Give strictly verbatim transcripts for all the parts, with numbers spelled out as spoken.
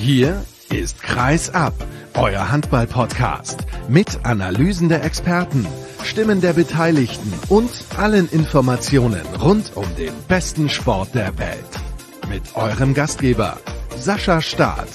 Hier ist Kreis ab, euer Handball-Podcast mit Analysen der Experten, Stimmen der Beteiligten und allen Informationen rund um den besten Sport der Welt. Mit eurem Gastgeber Sascha Staat.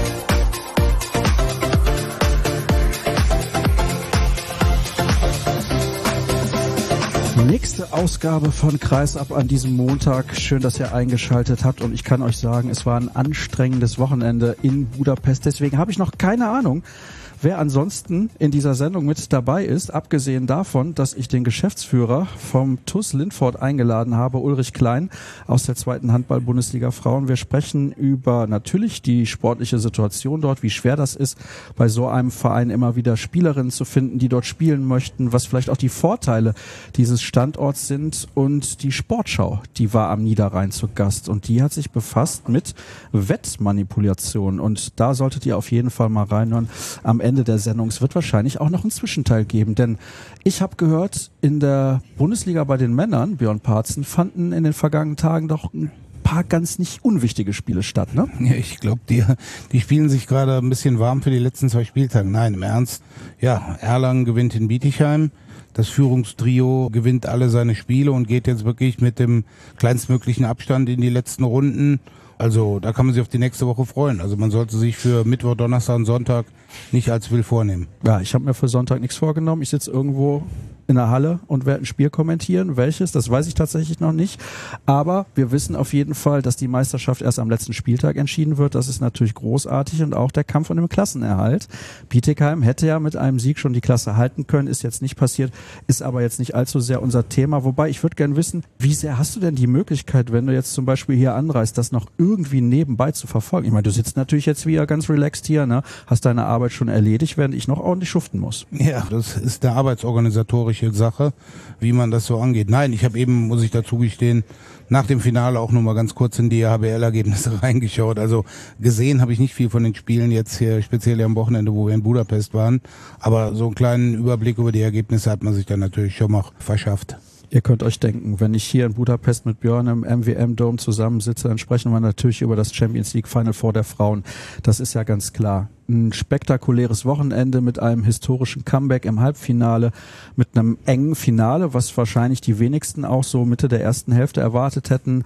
Nächste Ausgabe von Kreis ab an diesem Montag. Schön, dass ihr eingeschaltet habt und ich kann euch sagen, es war ein anstrengendes Wochenende in Budapest. Deswegen habe ich noch keine Ahnung, wer ansonsten in dieser Sendung mit dabei ist, abgesehen davon, dass ich den Geschäftsführer vom T U S Lindfort eingeladen habe, Ulrich Klein aus der zweiten Handball-Bundesliga Frauen. Wir sprechen über natürlich die sportliche Situation dort, wie schwer das ist, bei so einem Verein immer wieder Spielerinnen zu finden, die dort spielen möchten, was vielleicht auch die Vorteile dieses Standorts sind, und die Sportschau, die war am Niederrhein zu Gast und die hat sich befasst mit Wettmanipulation, und da solltet ihr auf jeden Fall mal reinhören. Am Ende der Sendung. Es wird wahrscheinlich auch noch einen Zwischenteil geben, denn ich habe gehört, in der Bundesliga bei den Männern, Björn Parzen, fanden in den vergangenen Tagen doch ein paar ganz nicht unwichtige Spiele statt, ne? Ja, ich glaube, die, die spielen sich gerade ein bisschen warm für die letzten zwei Spieltage. Nein, im Ernst. Ja, Erlangen gewinnt in Bietigheim. Das Führungstrio gewinnt alle seine Spiele und geht jetzt wirklich mit dem kleinstmöglichen Abstand in die letzten Runden. Also da kann man sich auf die nächste Woche freuen. Also man sollte sich für Mittwoch, Donnerstag und Sonntag nicht als will vornehmen. Ja, ich habe mir für Sonntag nichts vorgenommen. Ich sitze irgendwo in der Halle und werde ein Spiel kommentieren. Welches, das weiß ich tatsächlich noch nicht. Aber wir wissen auf jeden Fall, dass die Meisterschaft erst am letzten Spieltag entschieden wird. Das ist natürlich großartig, und auch der Kampf um den Klassenerhalt. Bietigheim hätte ja mit einem Sieg schon die Klasse halten können, ist jetzt nicht passiert, ist aber jetzt nicht allzu sehr unser Thema. Wobei, ich würde gerne wissen, wie sehr hast du denn die Möglichkeit, wenn du jetzt zum Beispiel hier anreist, das noch irgendwie nebenbei zu verfolgen? Ich meine, du sitzt natürlich jetzt wieder ganz relaxed hier, ne? Hast deine Arbeit schon erledigt, während ich noch ordentlich schuften muss. Ja, das ist eine arbeitsorganisatorische Sache, wie man das so angeht. Nein, ich habe eben, muss ich dazu gestehen, nach dem Finale auch nur mal ganz kurz in die H B L-Ergebnisse reingeschaut. Also gesehen habe ich nicht viel von den Spielen jetzt hier, speziell am Wochenende, wo wir in Budapest waren. Aber so einen kleinen Überblick über die Ergebnisse hat man sich dann natürlich schon mal verschafft. Ihr könnt euch denken, wenn ich hier in Budapest mit Björn im M W M-Dome zusammensitze, dann sprechen wir natürlich über das Champions League Final Four der Frauen. Das ist ja ganz klar. Ein spektakuläres Wochenende mit einem historischen Comeback im Halbfinale, mit einem engen Finale, was wahrscheinlich die wenigsten auch so Mitte der ersten Hälfte erwartet hätten.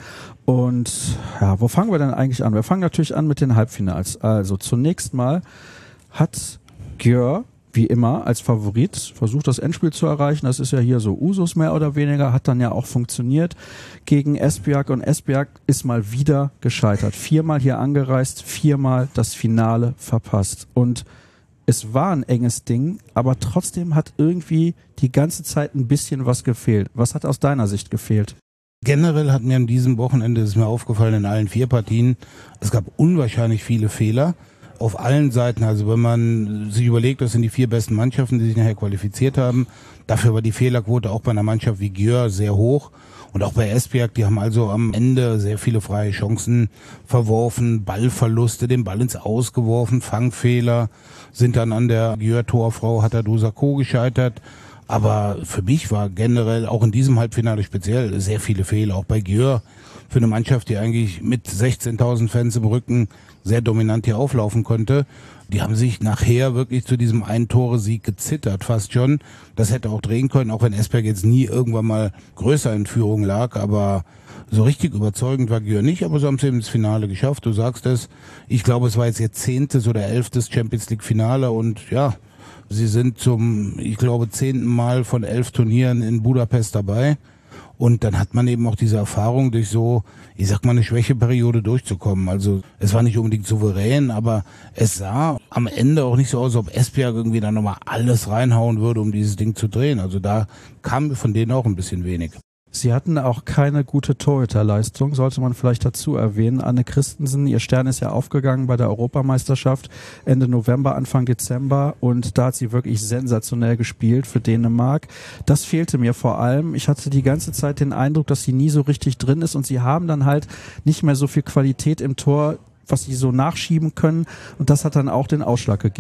Und ja, wo fangen wir denn eigentlich an? Wir fangen natürlich an mit den Halbfinals. Also zunächst mal hat Győr wie immer als Favorit versucht, das Endspiel zu erreichen. Das ist ja hier so Usus mehr oder weniger, hat dann ja auch funktioniert gegen Esbjerg, und Esbjerg ist mal wieder gescheitert. Viermal hier angereist, viermal das Finale verpasst. Und es war ein enges Ding, aber trotzdem hat irgendwie die ganze Zeit ein bisschen was gefehlt. Was hat aus deiner Sicht gefehlt? Generell hat mir an diesem Wochenende, das ist mir aufgefallen, in allen vier Partien, es gab unwahrscheinlich viele Fehler. Auf allen Seiten, also wenn man sich überlegt, das sind die vier besten Mannschaften, die sich nachher qualifiziert haben. Dafür war die Fehlerquote auch bei einer Mannschaft wie Győr sehr hoch. Und auch bei Esbjerg, die haben also am Ende sehr viele freie Chancen verworfen, Ballverluste, den Ball ins Aus geworfen, Fangfehler, sind dann an der Győr-Torfrau Hatadu Sarko gescheitert. Aber für mich war generell auch in diesem Halbfinale speziell sehr viele Fehler, auch bei Győr. Für eine Mannschaft, die eigentlich mit sechzehntausend Fans im Rücken sehr dominant hier auflaufen konnte. Die haben sich nachher wirklich zu diesem Ein-Tore-Sieg gezittert, fast schon. Das hätte auch drehen können, auch wenn Esbjerg jetzt nie irgendwann mal größer in Führung lag. Aber so richtig überzeugend war Győr nicht, aber so haben sie eben ins Finale geschafft. Du sagst es, ich glaube, es war jetzt ihr zehntes oder elftes Champions League-Finale, und ja, sie sind zum, ich glaube, zehnten Mal von elf Turnieren in Budapest dabei. Und dann hat man eben auch diese Erfahrung, durch so, ich sag mal, eine Schwächeperiode durchzukommen. Also es war nicht unbedingt souverän, aber es sah am Ende auch nicht so aus, als ob Esbjerg irgendwie dann nochmal alles reinhauen würde, um dieses Ding zu drehen. Also da kam von denen auch ein bisschen wenig. Sie hatten auch keine gute Torhüterleistung, sollte man vielleicht dazu erwähnen. Anne Christensen, ihr Stern ist ja aufgegangen bei der Europameisterschaft Ende November, Anfang Dezember, und da hat sie wirklich sensationell gespielt für Dänemark. Das fehlte mir vor allem. Ich hatte die ganze Zeit den Eindruck, dass sie nie so richtig drin ist, und sie haben dann halt nicht mehr so viel Qualität im Tor, was sie so nachschieben können, und das hat dann auch den Ausschlag gegeben.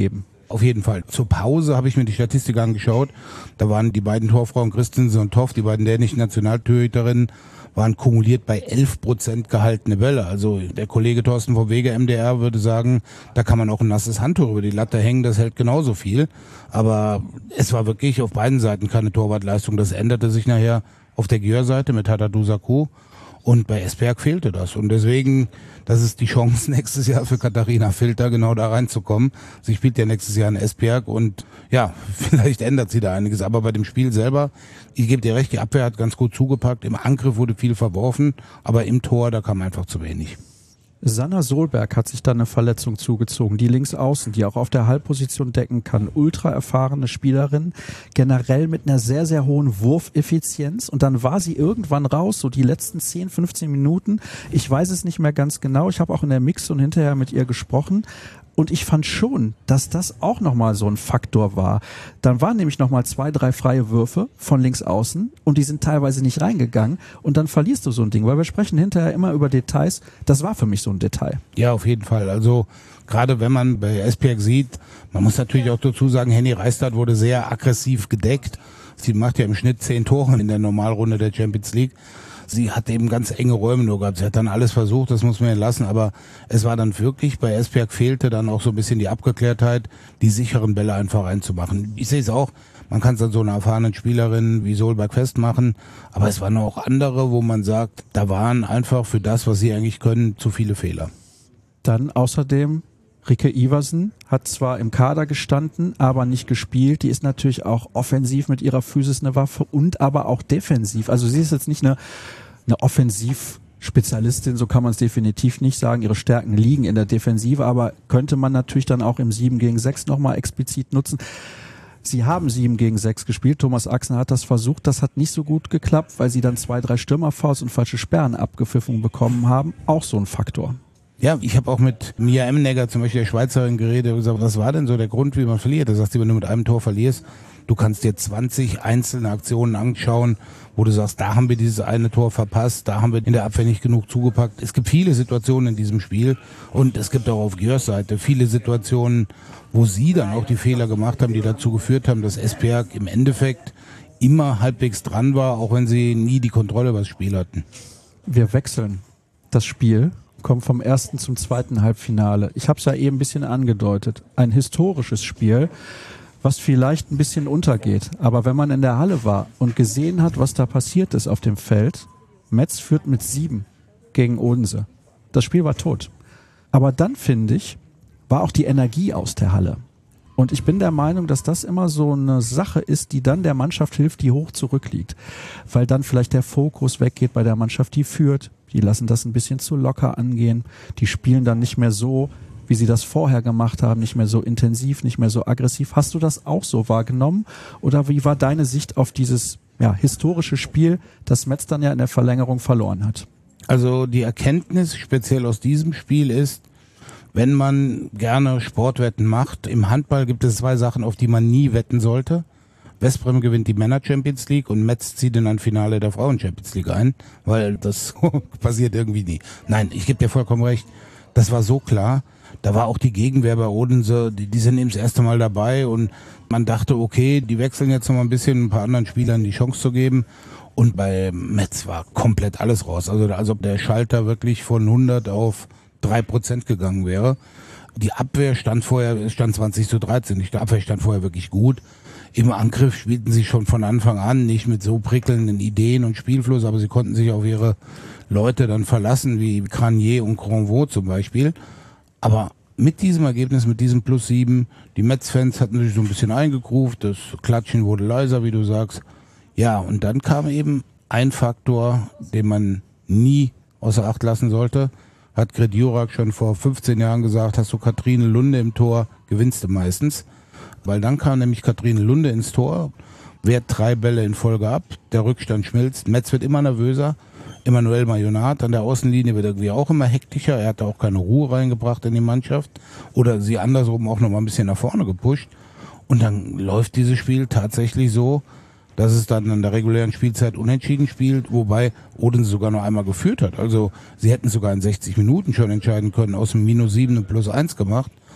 Auf jeden Fall. Zur Pause habe ich mir die Statistik angeschaut. Da waren die beiden Torfrauen Christensen und Toff, die beiden dänischen Nationaltorhüterinnen, waren kumuliert bei elf Prozent gehaltene Bälle. Also der Kollege Thorsten vom Wege, M D R, würde sagen, da kann man auch ein nasses Handtuch über die Latte hängen, das hält genauso viel. Aber es war wirklich auf beiden Seiten keine Torwartleistung. Das änderte sich nachher auf der Gjör-Seite mit Hattadu Saku. Und bei Esbjerg fehlte das. Und deswegen, das ist die Chance nächstes Jahr für Katharina Filter, genau da reinzukommen. Sie spielt ja nächstes Jahr in Esbjerg und ja, vielleicht ändert sie da einiges. Aber bei dem Spiel selber, ich gebe dir recht, die Abwehr hat ganz gut zugepackt. Im Angriff wurde viel verworfen, aber im Tor, da kam einfach zu wenig. Sanna Solberg hat sich dann eine Verletzung zugezogen, die Linksaußen, die auch auf der Halbposition decken kann. Ultra erfahrene Spielerin, generell mit einer sehr, sehr hohen Wurfeffizienz. Und dann war sie irgendwann raus, so die letzten zehn, fünfzehn Minuten. Ich weiß es nicht mehr ganz genau. Ich habe auch in der Mix und hinterher mit ihr gesprochen. Und ich fand schon, dass das auch nochmal so ein Faktor war. Dann waren nämlich nochmal zwei, drei freie Würfe von links außen und die sind teilweise nicht reingegangen und dann verlierst du so ein Ding, weil wir sprechen hinterher immer über Details. Das war für mich so ein Detail. Ja, auf jeden Fall. Also gerade wenn man bei Esbjerg sieht, man muss natürlich auch dazu sagen, Henny Reistad wurde sehr aggressiv gedeckt. Sie macht ja im Schnitt zehn Tore in der Normalrunde der Champions League. Sie hat eben ganz enge Räume nur gehabt. Sie hat dann alles versucht, das muss man ja lassen, aber es war dann wirklich, bei Esbjerg fehlte dann auch so ein bisschen die Abgeklärtheit, die sicheren Bälle einfach reinzumachen. Ich sehe es auch, man kann es an so einer erfahrenen Spielerin wie Solberg festmachen, aber es waren auch andere, wo man sagt, da waren einfach für das, was sie eigentlich können, zu viele Fehler. Dann außerdem Rikke Iversen hat zwar im Kader gestanden, aber nicht gespielt. Die ist natürlich auch offensiv mit ihrer Physis eine Waffe und aber auch defensiv. Also sie ist jetzt nicht eine, eine Offensiv-Spezialistin, so kann man es definitiv nicht sagen. Ihre Stärken liegen in der Defensive, aber könnte man natürlich dann auch im sieben gegen sechs nochmal explizit nutzen. Sie haben sieben gegen sechs gespielt. Thomas Axner hat das versucht. Das hat nicht so gut geklappt, weil sie dann zwei, drei Stürmerfouls und falsche Sperren abgepfiffen bekommen haben. Auch so ein Faktor. Ja, ich habe auch mit Mia Emmenegger, zum Beispiel der Schweizerin, geredet und gesagt, was war denn so der Grund, wie man verliert? Da sagt sie, wenn du mit einem Tor verlierst, du kannst dir zwanzig einzelne Aktionen anschauen, wo du sagst, da haben wir dieses eine Tor verpasst, da haben wir in der Abwehr nicht genug zugepackt. Es gibt viele Situationen in diesem Spiel und es gibt auch auf Gjørs Seite viele Situationen, wo sie dann auch die Fehler gemacht haben, die dazu geführt haben, dass Esbjerg im Endeffekt immer halbwegs dran war, auch wenn sie nie die Kontrolle über das Spiel hatten. Wir wechseln das Spiel. Kommt vom ersten zum zweiten Halbfinale. Ich habe es ja eben ein bisschen angedeutet. Ein historisches Spiel, was vielleicht ein bisschen untergeht. Aber wenn man in der Halle war und gesehen hat, was da passiert ist auf dem Feld, Metz führt mit sieben gegen Odense. Das Spiel war tot. Aber dann, finde ich, war auch die Energie aus der Halle. Und ich bin der Meinung, dass das immer so eine Sache ist, die dann der Mannschaft hilft, die hoch zurückliegt. Weil dann vielleicht der Fokus weggeht bei der Mannschaft, die führt. Die lassen das ein bisschen zu locker angehen. Die spielen dann nicht mehr so, wie sie das vorher gemacht haben, nicht mehr so intensiv, nicht mehr so aggressiv. Hast du das auch so wahrgenommen? Oder wie war deine Sicht auf dieses ja, historische Spiel, das Metz dann ja in der Verlängerung verloren hat? Also die Erkenntnis speziell aus diesem Spiel ist, wenn man gerne Sportwetten macht, im Handball gibt es zwei Sachen, auf die man nie wetten sollte. Westbrem gewinnt die Männer-Champions League und Metz zieht in ein Finale der Frauen-Champions League ein, weil das passiert irgendwie nie. Nein, ich gebe dir vollkommen recht, das war so klar. Da war auch die Gegenwehr bei Odense, die, die sind eben das erste Mal dabei und man dachte, okay, die wechseln jetzt noch mal ein bisschen, ein paar anderen Spielern die Chance zu geben. Und bei Metz war komplett alles raus. Also als ob der Schalter wirklich von hundert auf drei Prozent gegangen wäre. Die Abwehr stand vorher, stand zwanzig zu dreizehn. Die Abwehr stand vorher wirklich gut. Im Angriff spielten sie schon von Anfang an, nicht mit so prickelnden Ideen und Spielfluss, aber sie konnten sich auf ihre Leute dann verlassen, wie Cranier und Granvaux zum Beispiel. Aber mit diesem Ergebnis, mit diesem Plus sieben, die Metz-Fans hatten sich so ein bisschen eingegruft, das Klatschen wurde leiser, wie du sagst. Ja, und dann kam eben ein Faktor, den man nie außer Acht lassen sollte. Hat Grit Jurak schon vor fünfzehn Jahren gesagt, hast du Katrine Lunde im Tor, gewinnst du meistens. Weil dann kam nämlich Katrine Lunde ins Tor, wehrt drei Bälle in Folge ab, der Rückstand schmilzt, Metz wird immer nervöser, Emmanuel Majonat an der Außenlinie wird irgendwie auch immer hektischer, er hat da auch keine Ruhe reingebracht in die Mannschaft oder sie andersrum auch noch mal ein bisschen nach vorne gepusht und dann läuft dieses Spiel tatsächlich so, dass es dann in der regulären Spielzeit unentschieden spielt, wobei Odense sogar noch einmal geführt hat. Also sie hätten sogar in sechzig Minuten schon entscheiden können, aus dem minus sieben und plus eins gemacht.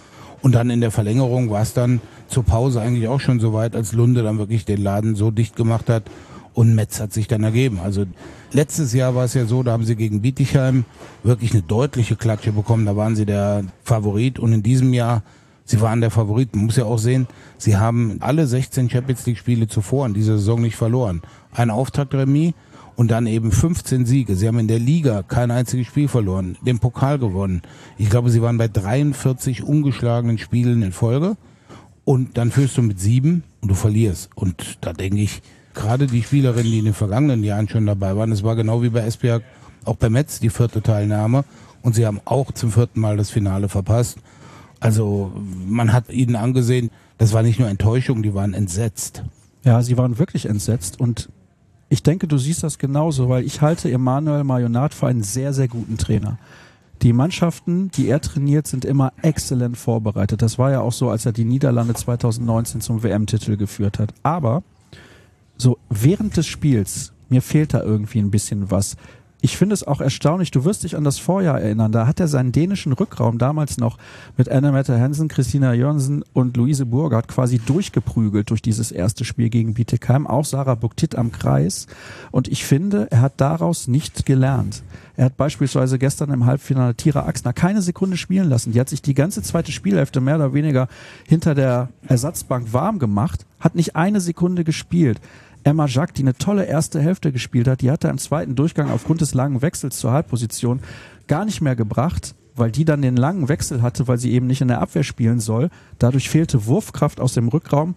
Und dann in der Verlängerung war es dann zur Pause eigentlich auch schon so weit, als Lunde dann wirklich den Laden so dicht gemacht hat und Metz hat sich dann ergeben. Also letztes Jahr war es ja so, da haben sie gegen Bietigheim wirklich eine deutliche Klatsche bekommen, da waren sie der Favorit und in diesem Jahr, sie waren der Favorit. Man muss ja auch sehen, sie haben alle sechzehn Champions League Spiele zuvor in dieser Saison nicht verloren. Ein Auftaktremis und dann eben fünfzehn Siege. Sie haben in der Liga kein einziges Spiel verloren, den Pokal gewonnen. Ich glaube, sie waren bei dreiundvierzig ungeschlagenen Spielen in Folge und dann führst du mit sieben und du verlierst. Und da denke ich, gerade die Spielerinnen, die in den vergangenen Jahren schon dabei waren, es war genau wie bei Esbjerg, auch bei Metz die vierte Teilnahme und sie haben auch zum vierten Mal das Finale verpasst. Also man hat ihnen angesehen, das war nicht nur Enttäuschung, die waren entsetzt. Ja, sie waren wirklich entsetzt und ich denke, du siehst das genauso, weil ich halte Emanuel Maillonat für einen sehr, sehr guten Trainer. Die Mannschaften, die er trainiert, sind immer exzellent vorbereitet. Das war ja auch so, als er die Niederlande zwanzig neunzehn zum W M-Titel geführt hat. Aber so während des Spiels, mir fehlt da irgendwie ein bisschen was. Ich finde es auch erstaunlich, du wirst dich an das Vorjahr erinnern, da hat er seinen dänischen Rückraum damals noch mit Anne-Mette Hansen, Christina Jørgensen und Louise Burgard quasi durchgeprügelt durch dieses erste Spiel gegen Bietigheim, auch Sarah Buktit am Kreis. Und ich finde, er hat daraus nicht gelernt. Er hat beispielsweise gestern im Halbfinale Tira Axner keine Sekunde spielen lassen. Die hat sich die ganze zweite Spielhälfte mehr oder weniger hinter der Ersatzbank warm gemacht, hat nicht eine Sekunde gespielt. Emma Jacques, die eine tolle erste Hälfte gespielt hat, die hat er im zweiten Durchgang aufgrund des langen Wechsels zur Halbposition gar nicht mehr gebracht, weil die dann den langen Wechsel hatte, weil sie eben nicht in der Abwehr spielen soll. Dadurch fehlte Wurfkraft aus dem Rückraum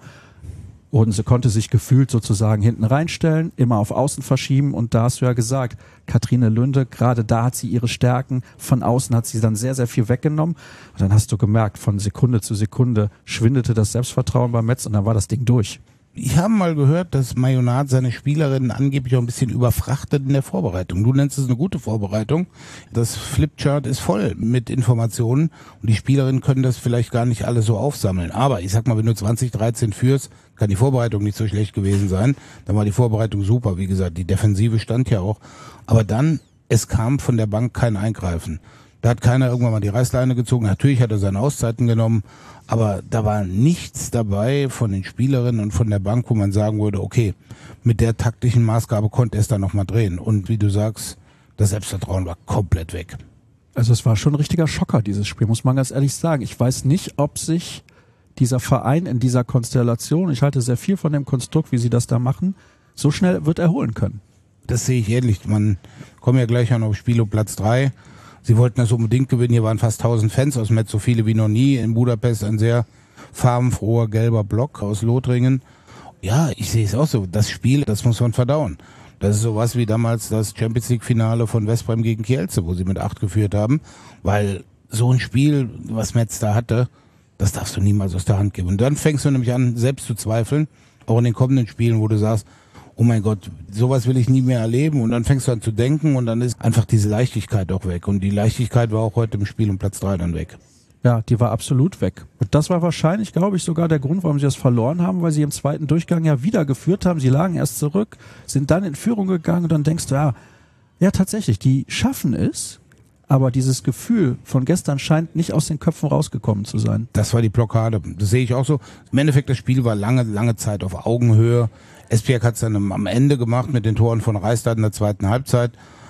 und sie konnte sich gefühlt sozusagen hinten reinstellen, immer auf Außen verschieben und da hast du ja gesagt, Katrine Lunde, gerade da hat sie ihre Stärken, von außen hat sie dann sehr, sehr viel weggenommen und dann hast du gemerkt, von Sekunde zu Sekunde schwindete das Selbstvertrauen beim Metz und dann war das Ding durch. Ich habe mal gehört, dass Maillonat seine Spielerinnen angeblich auch ein bisschen überfrachtet in der Vorbereitung. Du nennst es eine gute Vorbereitung. Das Flipchart ist voll mit Informationen und die Spielerinnen können das vielleicht gar nicht alles so aufsammeln. Aber ich sag mal, wenn du zwanzig dreizehn führst, kann die Vorbereitung nicht so schlecht gewesen sein. Dann war die Vorbereitung super. Wie gesagt, die Defensive stand ja auch. Aber dann, es kam von der Bank kein Eingreifen. Da hat keiner irgendwann mal die Reißleine gezogen. Natürlich hat er seine Auszeiten genommen, aber da war nichts dabei von den Spielerinnen und von der Bank, wo man sagen würde, okay, mit der taktischen Maßgabe konnte er es dann nochmal drehen. Und wie du sagst, das Selbstvertrauen war komplett weg. Also es war schon ein richtiger Schocker, dieses Spiel, muss man ganz ehrlich sagen. Ich weiß nicht, ob sich dieser Verein in dieser Konstellation, ich halte sehr viel von dem Konstrukt, wie sie das da machen, so schnell wird erholen können. Das sehe ich ähnlich. Man kommt ja gleich an auf Spiel um Platz drei. Sie wollten das unbedingt gewinnen. Hier waren fast tausend Fans aus Metz, so viele wie noch nie. In Budapest ein sehr farbenfroher gelber Block aus Lothringen. Ja, ich sehe es auch so. Das Spiel, das muss man verdauen. Das ist sowas wie damals das Champions League Finale von Westbrem gegen Kielce, wo sie mit acht geführt haben. Weil so ein Spiel, was Metz da hatte, das darfst du niemals aus der Hand geben. Und dann fängst du nämlich an, selbst zu zweifeln, auch in den kommenden Spielen, wo du sagst, oh mein Gott, sowas will ich nie mehr erleben. Und dann fängst du an zu denken und dann ist einfach diese Leichtigkeit auch weg. Und die Leichtigkeit war auch heute im Spiel um Platz drei dann weg. Ja, die war absolut weg. Und das war wahrscheinlich, glaube ich, sogar der Grund, warum sie das verloren haben, weil sie im zweiten Durchgang ja wieder geführt haben. Sie lagen erst zurück, sind dann in Führung gegangen und dann denkst du, ja, ja tatsächlich, die schaffen es, aber dieses Gefühl von gestern scheint nicht aus den Köpfen rausgekommen zu sein. Das war die Blockade. Das sehe ich auch so. Im Endeffekt, das Spiel war lange, lange Zeit auf Augenhöhe. Esbjerg hat es dann am Ende gemacht mit den Toren von Reistadt in der zweiten Halbzeit.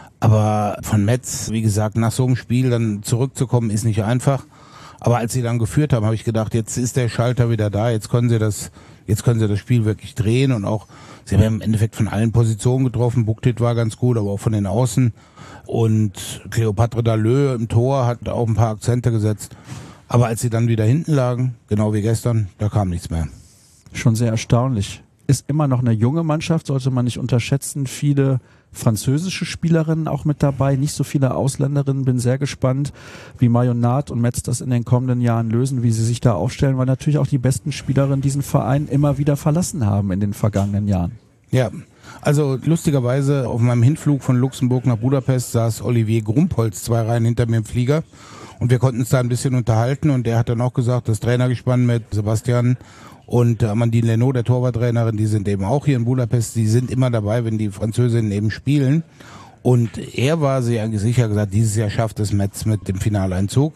Aber von Metz, wie gesagt, nach so einem Spiel dann zurückzukommen, ist nicht einfach. Aber als sie dann geführt haben, habe ich gedacht, jetzt ist der Schalter wieder da, jetzt können sie das, jetzt können sie das Spiel wirklich drehen und auch, sie haben im Endeffekt von allen Positionen getroffen. Buktit war ganz gut, aber auch von den Außen. Und Cleopatre Dalleux im Tor hat auch ein paar Akzente gesetzt. Aber als sie dann wieder hinten lagen, genau wie gestern, da kam nichts mehr. Schon sehr erstaunlich. Ist immer noch eine junge Mannschaft, sollte man nicht unterschätzen. Viele französische Spielerinnen auch mit dabei, nicht so viele Ausländerinnen. Bin sehr gespannt, wie Maillonat und Metz das in den kommenden Jahren lösen, wie sie sich da aufstellen, weil natürlich auch die besten Spielerinnen diesen Verein immer wieder verlassen haben in den vergangenen Jahren. Ja, also lustigerweise auf meinem Hinflug von Luxemburg nach Budapest saß Olivier Grumpholz zwei Reihen hinter mir im Flieger und wir konnten uns da ein bisschen unterhalten und der hat dann auch gesagt, das Trainergespann mit Sebastian und Amandine Leno, der Torwarttrainerin, die sind eben auch hier in Budapest, die sind immer dabei, wenn die Französinnen eben spielen. Und er war sich eigentlich sicher gesagt, dieses Jahr schafft es Metz mit dem Finaleinzug.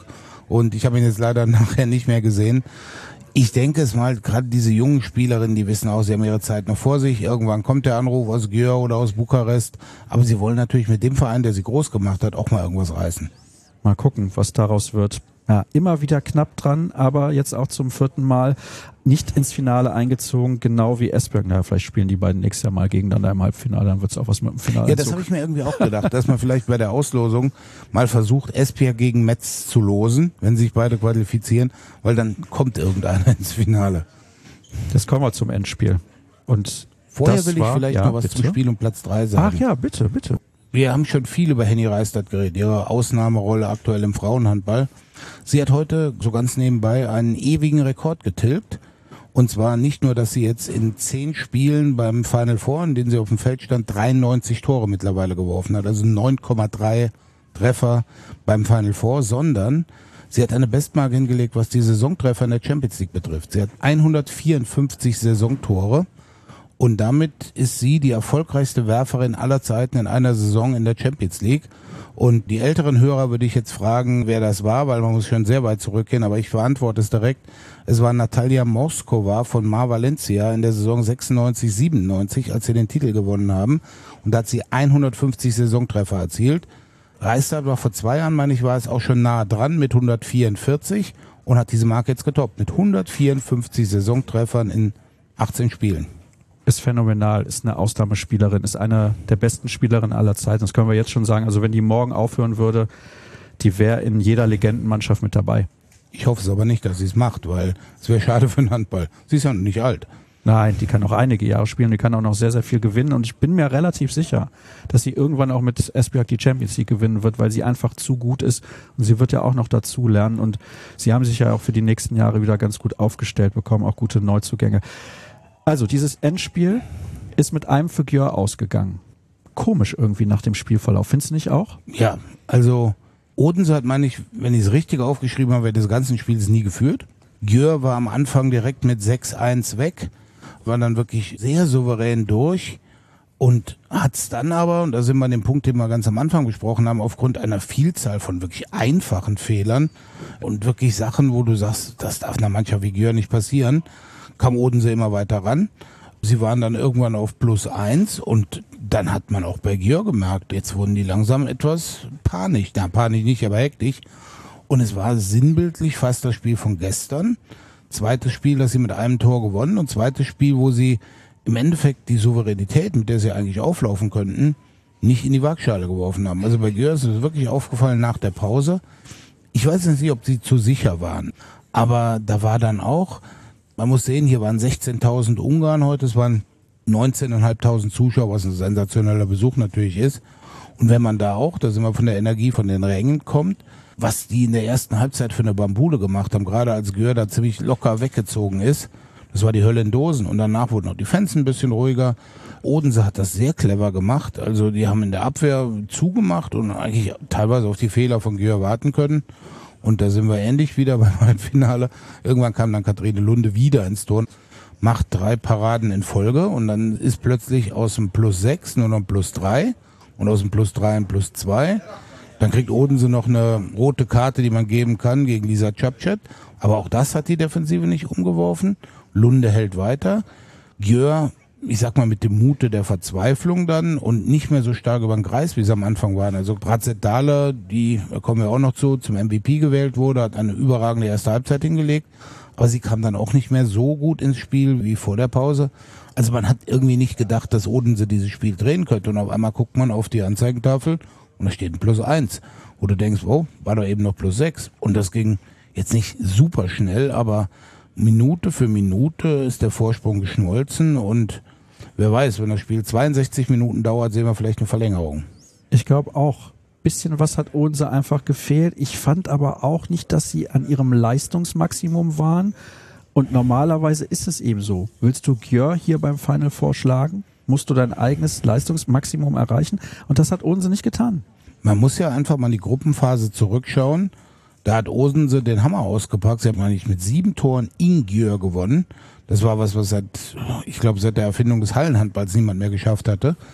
Und ich habe ihn jetzt leider nachher nicht mehr gesehen. Ich denke es mal, gerade diese jungen Spielerinnen, die wissen auch, sie haben ihre Zeit noch vor sich. Irgendwann kommt der Anruf aus Győr oder aus Bukarest. Aber sie wollen natürlich mit dem Verein, der sie groß gemacht hat, auch mal irgendwas reißen. Mal gucken, was daraus wird. Ja, immer wieder knapp dran, aber jetzt auch zum vierten Mal nicht ins Finale eingezogen, genau wie Esbjerg. Na, vielleicht spielen die beiden nächstes Jahr mal gegeneinander im Halbfinale, dann wird es auch was mit dem Finale. Ja, das habe ich mir irgendwie auch gedacht, dass man vielleicht bei der Auslosung mal versucht, Esbjerg gegen Metz zu losen, wenn sich beide qualifizieren, weil dann kommt irgendeiner ins Finale. Das kommen wir zum Endspiel. Und vorher will ich war, vielleicht ja, noch was bitte? zum Spiel um Platz drei sagen. Ach ja, bitte, bitte. Wir haben schon viel über Henny Reistadt geredet, ihre Ausnahmerolle aktuell im Frauenhandball. Sie hat heute so ganz nebenbei einen ewigen Rekord getilgt. Und zwar nicht nur, dass sie jetzt in zehn Spielen beim Final Four, in denen sie auf dem Feld stand, dreiundneunzig Tore mittlerweile geworfen hat, also neun Komma drei Treffer beim Final Four, sondern sie hat eine Bestmarke hingelegt, was die Saisontreffer in der Champions League betrifft. Sie hat hundertvierundfünfzig Saisontore. Und damit ist sie die erfolgreichste Werferin aller Zeiten in einer Saison in der Champions League. Und die älteren Hörer würde ich jetzt fragen, wer das war, weil man muss schon sehr weit zurückgehen, aber ich beantworte es direkt. Es war Natalia Moskova von Mar Valencia in der Saison sechsundneunzig siebenundneunzig, als sie den Titel gewonnen haben. Und da hat sie hundertfünfzig Saisontreffer erzielt. Reistadt war vor zwei Jahren, meine ich, war es auch schon nah dran mit hundertvierundvierzig und hat diese Marke jetzt getoppt mit hundertvierundfünfzig Saisontreffern in achtzehn Spielen. Ist phänomenal, ist eine Ausnahmespielerin, ist eine der besten Spielerinnen aller Zeiten. Das können wir jetzt schon sagen. Also wenn die morgen aufhören würde, die wäre in jeder Legendenmannschaft mit dabei. Ich hoffe es aber nicht, dass sie es macht, weil es wäre schade für den Handball. Sie ist ja noch nicht alt. Nein, die kann auch einige Jahre spielen, die kann auch noch sehr, sehr viel gewinnen und ich bin mir relativ sicher, dass sie irgendwann auch mit Esbjerg die Champions League gewinnen wird, weil sie einfach zu gut ist und sie wird ja auch noch dazu lernen und sie haben sich ja auch für die nächsten Jahre wieder ganz gut aufgestellt bekommen, auch gute Neuzugänge. Also dieses Endspiel ist mit einem für Győr ausgegangen. Komisch irgendwie nach dem Spielverlauf, findest du nicht auch? Ja, also Odense hat, meine ich, wenn ich es richtig aufgeschrieben habe, des ganzen Spiels nie geführt. Győr war am Anfang direkt mit sechs eins weg, war dann wirklich sehr souverän durch und hat es dann aber, und da sind wir an dem Punkt, den wir ganz am Anfang besprochen haben, aufgrund einer Vielzahl von wirklich einfachen Fehlern und wirklich Sachen, wo du sagst, das darf einer Mannschaft wie Győr nicht passieren, kam Odense immer weiter ran. Sie waren dann irgendwann auf plus eins und dann hat man auch bei Győr gemerkt, jetzt wurden die langsam etwas panisch. Na, panisch nicht, aber hektisch. Und es war sinnbildlich fast das Spiel von gestern. Zweites Spiel, das sie mit einem Tor gewonnen und zweites Spiel, wo sie im Endeffekt die Souveränität, mit der sie eigentlich auflaufen könnten, nicht in die Waagschale geworfen haben. Also bei Győr ist es wirklich aufgefallen nach der Pause. Ich weiß jetzt nicht, ob sie zu sicher waren, aber da war dann auch, man muss sehen, hier waren sechzehntausend Ungarn heute, es waren neunzehntausendfünfhundert Zuschauer, was ein sensationeller Besuch natürlich ist. Und wenn man da auch, da sind wir von der Energie von den Rängen kommt, was die in der ersten Halbzeit für eine Bambule gemacht haben, gerade als Győr da ziemlich locker weggezogen ist, das war die Hölle in Dosen. Und danach wurden auch die Fans ein bisschen ruhiger. Odense hat das sehr clever gemacht, also die haben in der Abwehr zugemacht und eigentlich teilweise auf die Fehler von Győr warten können. Und da sind wir ähnlich wieder beim Halbfinale. Irgendwann kam dann Kathrine Lunde wieder ins Tor, macht drei Paraden in Folge und dann ist plötzlich aus dem Plus sechs nur noch ein Plus drei und aus dem Plus drei ein Plus zwei. Dann kriegt Odense noch eine rote Karte, die man geben kann gegen Lisa Čapčat. Aber auch das hat die Defensive nicht umgeworfen. Lunde hält weiter. Győr, ich sag mal, mit dem Mute der Verzweiflung dann und nicht mehr so stark über den Kreis, wie sie am Anfang waren. Also Bracet Dahle, die, da kommen wir auch noch zu, zum M V P gewählt wurde, hat eine überragende erste Halbzeit hingelegt. Aber sie kam dann auch nicht mehr so gut ins Spiel wie vor der Pause. Also man hat irgendwie nicht gedacht, dass Odense dieses Spiel drehen könnte. Und auf einmal guckt man auf die Anzeigentafel und da steht ein Plus eins. Wo du denkst, oh, war doch eben noch Plus sechs. Und das ging jetzt nicht super schnell, aber Minute für Minute ist der Vorsprung geschmolzen und wer weiß, wenn das Spiel zweiundsechzig Minuten dauert, sehen wir vielleicht eine Verlängerung. Ich glaube auch. Bisschen was hat Odense einfach gefehlt. Ich fand aber auch nicht, dass sie an ihrem Leistungsmaximum waren. Und normalerweise ist es eben so. Willst du Győr hier beim Final vorschlagen, musst du dein eigenes Leistungsmaximum erreichen. Und das hat Odense nicht getan. Man muss ja einfach mal in die Gruppenphase zurückschauen. Da hat Odense den Hammer ausgepackt. Sie hat mal nicht mit sieben Toren in Győr gewonnen. Das war was, was seit, ich glaube, seit der Erfindung des Hallenhandballs niemand mehr geschafft hatte.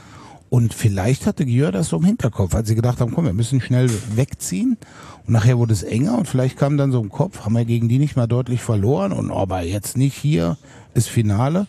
Und vielleicht hatte Gjör das so im Hinterkopf, als sie gedacht haben, komm, wir müssen schnell wegziehen. Und nachher wurde es enger und vielleicht kam dann so im Kopf, haben wir gegen die nicht mal deutlich verloren und aber jetzt nicht hier ist Finale.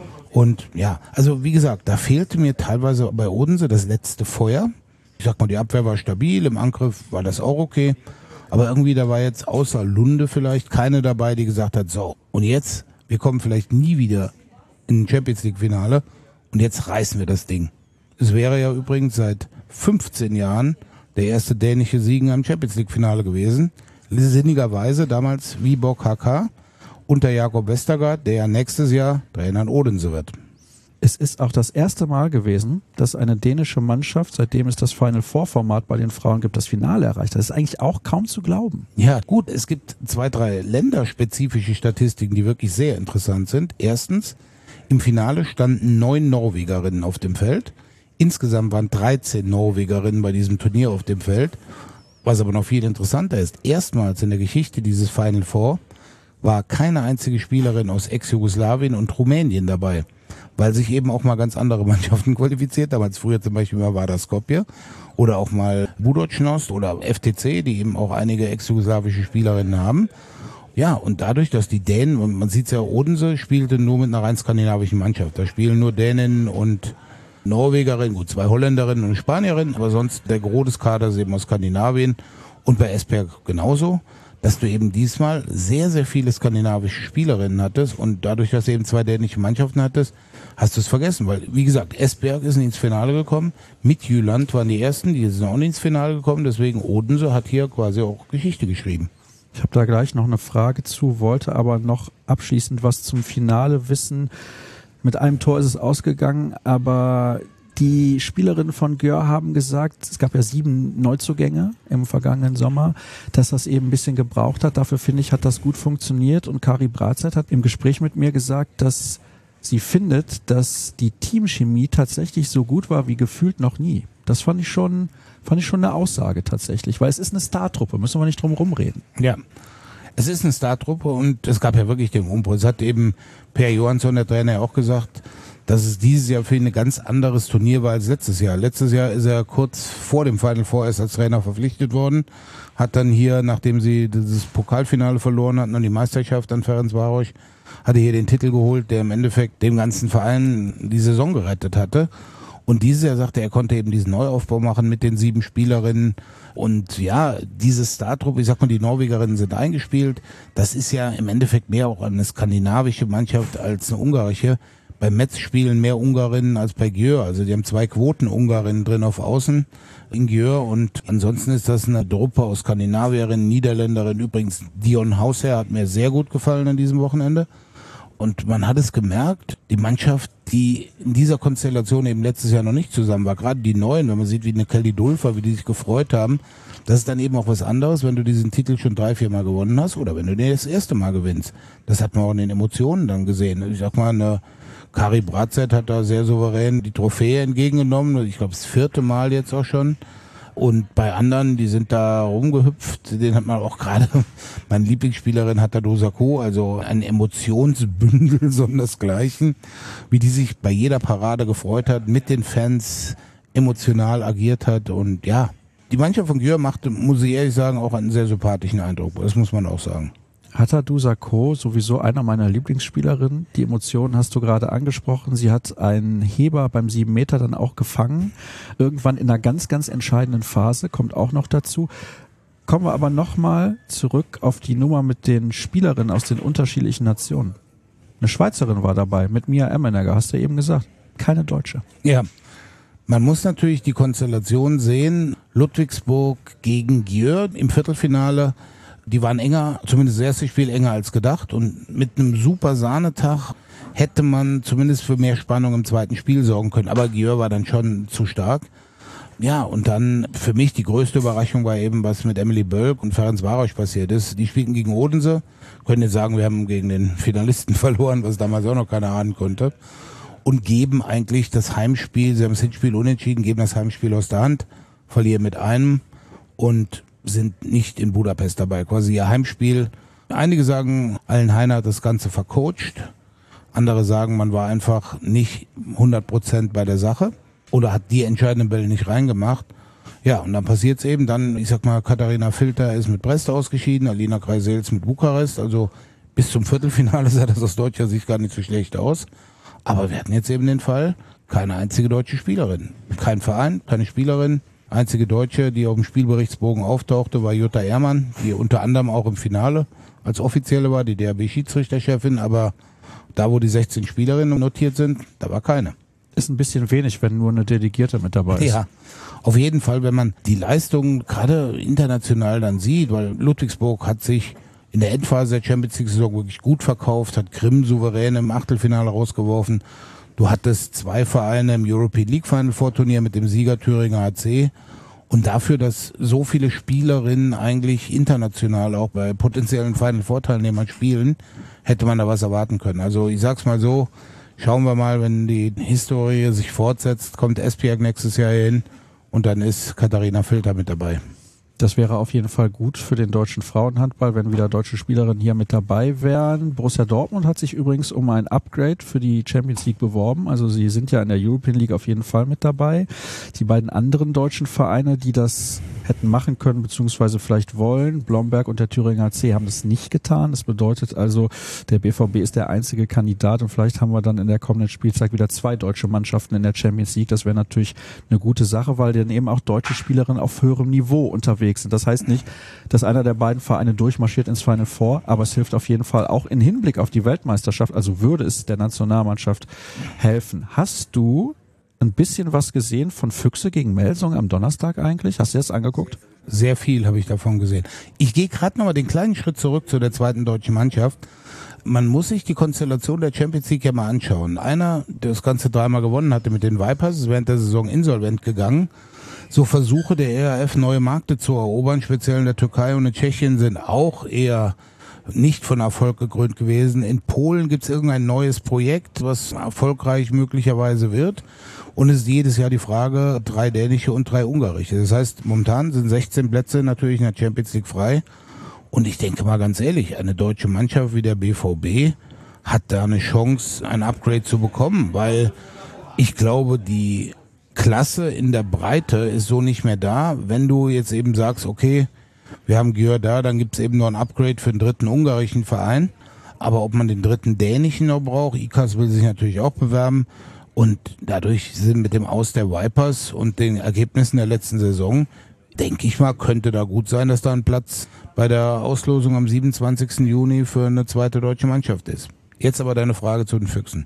Und ja, also wie gesagt, da fehlte mir teilweise bei Odense das letzte Feuer. Ich sag mal, die Abwehr war stabil, im Angriff war das auch okay. Aber irgendwie, da war jetzt außer Lunde vielleicht keine dabei, die gesagt hat, so, und jetzt, wir kommen vielleicht nie wieder in ein Champions-League-Finale und jetzt reißen wir das Ding. Es wäre ja übrigens seit fünfzehn Jahren der erste dänische Sieg am Champions-League-Finale gewesen. Sinnigerweise damals Viborg H K unter Jakob Vestergaard, der ja nächstes Jahr Trainer in Odense wird. Es ist auch das erste Mal gewesen, dass eine dänische Mannschaft, seitdem es das Final Four Format bei den Frauen gibt, das Finale erreicht hat. Das ist eigentlich auch kaum zu glauben. Ja, gut, es gibt zwei, drei länderspezifische Statistiken, die wirklich sehr interessant sind. Erstens, im Finale standen neun Norwegerinnen auf dem Feld. Insgesamt waren dreizehn Norwegerinnen bei diesem Turnier auf dem Feld. Was aber noch viel interessanter ist, erstmals in der Geschichte dieses Final Four war keine einzige Spielerin aus Ex-Jugoslawien und Rumänien dabei, weil sich eben auch mal ganz andere Mannschaften qualifiziert haben. Als früher zum Beispiel mal Vardar Skopje oder auch mal Budućnost oder F T C, die eben auch einige ex-jugoslawische Spielerinnen haben. Ja, und dadurch, dass die Dänen, und man sieht es ja, Odense spielte nur mit einer rein skandinavischen Mannschaft. Da spielen nur Däninnen und Norwegerinnen, gut, zwei Holländerinnen und Spanierinnen, aber sonst der Gros des Kaders eben aus Skandinavien und bei Esbjerg genauso, dass du eben diesmal sehr, sehr viele skandinavische Spielerinnen hattest und dadurch, dass du eben zwei dänische Mannschaften hattest, hast du es vergessen, weil, wie gesagt, Esbjerg ist nicht ins Finale gekommen, mit Jylland waren die Ersten, die sind auch nicht ins Finale gekommen, deswegen Odense hat hier quasi auch Geschichte geschrieben. Ich habe da gleich noch eine Frage zu, wollte aber noch abschließend was zum Finale wissen. Mit einem Tor ist es ausgegangen, aber die Spielerinnen von Gjør haben gesagt, es gab ja sieben Neuzugänge im vergangenen Sommer, dass das eben ein bisschen gebraucht hat. Dafür, finde ich, hat das gut funktioniert. Und Kari Bratzeit hat im Gespräch mit mir gesagt, dass sie findet, dass die Teamchemie tatsächlich so gut war wie gefühlt noch nie. Das fand ich schon, fand ich schon eine Aussage tatsächlich, weil es ist eine Startruppe, müssen wir nicht drum rumreden. Ja. Es ist eine Startruppe und es gab ja wirklich den Umbruch. Es hat eben Per Johansson, der Trainer, ja auch gesagt, dass es dieses Jahr für ihn ein ganz anderes Turnier war als letztes Jahr. Letztes Jahr ist er kurz vor dem Final Four erst als Trainer verpflichtet worden, hat dann hier, nachdem sie das Pokalfinale verloren hatten und die Meisterschaft an Ferencváros, hat er hier den Titel geholt, der im Endeffekt dem ganzen Verein die Saison gerettet hatte. Und dieses Jahr sagte er, er konnte eben diesen Neuaufbau machen mit den sieben Spielerinnen. Und ja, diese Startruppe, ich sag mal, die Norwegerinnen sind eingespielt. Das ist ja im Endeffekt mehr auch eine skandinavische Mannschaft als eine ungarische. Bei Metz spielen mehr Ungarinnen als bei Gjør. Also die haben zwei Quoten Ungarinnen drin auf Außen in Gjør. Und ansonsten ist das eine Truppe aus Skandinavierinnen, Niederländerinnen. Übrigens, Dion Hausherr hat mir sehr gut gefallen an diesem Wochenende. Und man hat es gemerkt, die Mannschaft, die in dieser Konstellation eben letztes Jahr noch nicht zusammen war, gerade die Neuen, wenn man sieht, wie eine Kelly Dulfer, wie die sich gefreut haben, das ist dann eben auch was anderes, wenn du diesen Titel schon drei, vier Mal gewonnen hast oder wenn du den das erste Mal gewinnst. Das hat man auch in den Emotionen dann gesehen. Ich sag mal, eine Kari Bratzeit hat da sehr souverän die Trophäe entgegengenommen, ich glaube das vierte Mal jetzt auch schon. Und bei anderen, die sind da rumgehüpft, den hat man auch gerade, meine Lieblingsspielerin hat da Dosako, also ein Emotionsbündel, sondersgleichen, wie die sich bei jeder Parade gefreut hat, mit den Fans emotional agiert hat und ja, die Mannschaft von Gjør machte, muss ich ehrlich sagen, auch einen sehr sympathischen Eindruck, das muss man auch sagen. Hatta Dosako, sowieso einer meiner Lieblingsspielerinnen. Die Emotionen hast du gerade angesprochen. Sie hat einen Heber beim sieben Meter dann auch gefangen. Irgendwann in einer ganz, ganz entscheidenden Phase, kommt auch noch dazu. Kommen wir aber nochmal zurück auf die Nummer mit den Spielerinnen aus den unterschiedlichen Nationen. Eine Schweizerin war dabei, mit Mia Emmenegger, hast du eben gesagt. Keine Deutsche. Ja, man muss natürlich die Konstellation sehen. Ludwigsburg gegen Gjør im Viertelfinale. Die waren enger, zumindest das erste Spiel enger als gedacht und mit einem super Sahnetag hätte man zumindest für mehr Spannung im zweiten Spiel sorgen können, aber Gjør war dann schon zu stark. Ja, und dann für mich die größte Überraschung war eben, was mit Emily Bölk und Ferencváros passiert ist. Die spielten gegen Odense, können jetzt sagen, wir haben gegen den Finalisten verloren, was damals auch noch keiner ahnen konnte, und geben eigentlich das Heimspiel, sie haben das Hinspiel unentschieden, geben das Heimspiel aus der Hand, verlieren mit einem und sind nicht in Budapest dabei, quasi ihr Heimspiel. Einige sagen, Allen Heiner hat das Ganze vercoacht. Andere sagen, man war einfach nicht hundert Prozent bei der Sache. oder hat die entscheidenden Bälle nicht reingemacht. Ja, und dann passiert's eben. Dann, ich sag mal, Katharina Filter ist mit Brest ausgeschieden, Alina Kreisels mit Bukarest. Also bis zum Viertelfinale sah das aus deutscher Sicht gar nicht so schlecht aus. Aber wir hatten jetzt eben den Fall, keine einzige deutsche Spielerin. Kein Verein, keine Spielerin. Einzige Deutsche, die auf dem Spielberichtsbogen auftauchte, war Jutta Ehrmann, die unter anderem auch im Finale als Offizielle war, die D H B-Schiedsrichterchefin. Aber da, wo die sechzehn Spielerinnen notiert sind, da war keine. Ist ein bisschen wenig, wenn nur eine Delegierte mit dabei ist. Ja, auf jeden Fall, wenn man die Leistungen gerade international dann sieht, weil Ludwigsburg hat sich in der Endphase der Champions League-Saison wirklich gut verkauft, hat Grimm souverän im Achtelfinale rausgeworfen. Du hattest zwei Vereine im European League Final Four Turnier mit dem Sieger Thüringer H C. Und dafür, dass so viele Spielerinnen eigentlich international auch bei potenziellen Final Four Teilnehmern spielen, hätte man da was erwarten können. Also ich sag's mal so, schauen wir mal, wenn die Historie sich fortsetzt, kommt Esbjerg nächstes Jahr hin und dann ist Katharina Filter mit dabei. Das wäre auf jeden Fall gut für den deutschen Frauenhandball, wenn wieder deutsche Spielerinnen hier mit dabei wären. Borussia Dortmund hat sich übrigens um ein Upgrade für die Champions League beworben. Also sie sind ja in der European League auf jeden Fall mit dabei. Die beiden anderen deutschen Vereine, die das hätten machen können, beziehungsweise vielleicht wollen, Blomberg und der Thüringer H C, haben das nicht getan. Das bedeutet also, der B V B ist der einzige Kandidat und vielleicht haben wir dann in der kommenden Spielzeit wieder zwei deutsche Mannschaften in der Champions League. Das wäre natürlich eine gute Sache, weil dann eben auch deutsche Spielerinnen auf höherem Niveau unterwegs sind. Das heißt nicht, dass einer der beiden Vereine durchmarschiert ins Final Four, aber es hilft auf jeden Fall auch in Hinblick auf die Weltmeisterschaft, also würde es der Nationalmannschaft helfen. Hast du ein bisschen was gesehen von Füchse gegen Melsung am Donnerstag eigentlich? Hast du das angeguckt? Sehr viel habe ich davon gesehen. Ich gehe gerade nochmal den kleinen Schritt zurück zu der zweiten deutschen Mannschaft. Man muss sich die Konstellation der Champions League ja mal anschauen. Einer, der das Ganze dreimal gewonnen hatte mit den Vipers, ist während der Saison insolvent gegangen. So Versuche der E R F, neue Märkte zu erobern, speziell in der Türkei und in Tschechien, sind auch eher nicht von Erfolg gekrönt gewesen. In Polen gibt es irgendein neues Projekt, was erfolgreich möglicherweise wird. Und es ist jedes Jahr die Frage, drei dänische und drei ungarische. Das heißt, momentan sind sechzehn Plätze natürlich in der Champions League frei. Und ich denke mal ganz ehrlich, eine deutsche Mannschaft wie der B V B hat da eine Chance, ein Upgrade zu bekommen, weil ich glaube, die Klasse in der Breite ist so nicht mehr da. Wenn du jetzt eben sagst, okay, wir haben Gjör da, dann gibt es eben noch ein Upgrade für den dritten ungarischen Verein. Aber ob man den dritten dänischen noch braucht, I K A S will sich natürlich auch bewerben. Und dadurch sind mit dem Aus der Vipers und den Ergebnissen der letzten Saison, denke ich mal, könnte da gut sein, dass da ein Platz bei der Auslosung am siebenundzwanzigsten Juni für eine zweite deutsche Mannschaft ist. Jetzt aber deine Frage zu den Füchsen.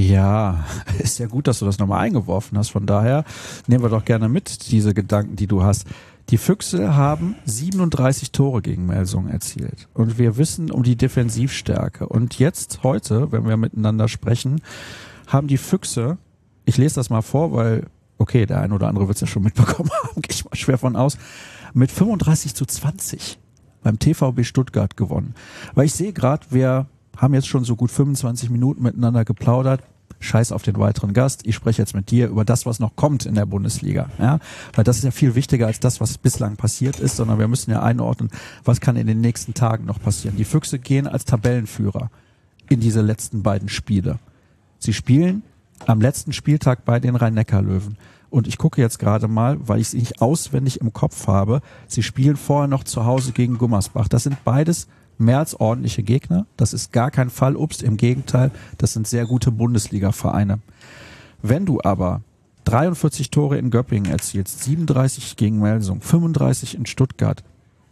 Ja, ist ja gut, dass du das nochmal eingeworfen hast. Von daher nehmen wir doch gerne mit diese Gedanken, die du hast. Die Füchse haben siebenunddreißig Tore gegen Melsung erzielt. Und wir wissen um die Defensivstärke. Und jetzt, heute, wenn wir miteinander sprechen, haben die Füchse, ich lese das mal vor, weil, okay, der eine oder andere wird es ja schon mitbekommen haben, gehe ich mal schwer von aus, mit fünfunddreißig zu zwanzig beim T V B Stuttgart gewonnen. Weil ich sehe gerade, wir haben jetzt schon so gut fünfundzwanzig Minuten miteinander geplaudert. Scheiß auf den weiteren Gast. Ich spreche jetzt mit dir über das, was noch kommt in der Bundesliga. Ja, weil das ist ja viel wichtiger als das, was bislang passiert ist, sondern wir müssen ja einordnen, was kann in den nächsten Tagen noch passieren. Die Füchse gehen als Tabellenführer in diese letzten beiden Spiele. Sie spielen am letzten Spieltag bei den Rhein-Neckar-Löwen. Und ich gucke jetzt gerade mal, weil ich es nicht auswendig im Kopf habe, sie spielen vorher noch zu Hause gegen Gummersbach. Das sind beides mehr als ordentliche Gegner. Das ist gar kein Fallobst, im Gegenteil, das sind sehr gute Bundesliga-Vereine. Wenn du aber dreiundvierzig Tore in Göppingen erzielst, siebenunddreißig gegen Melsung, fünfunddreißig in Stuttgart,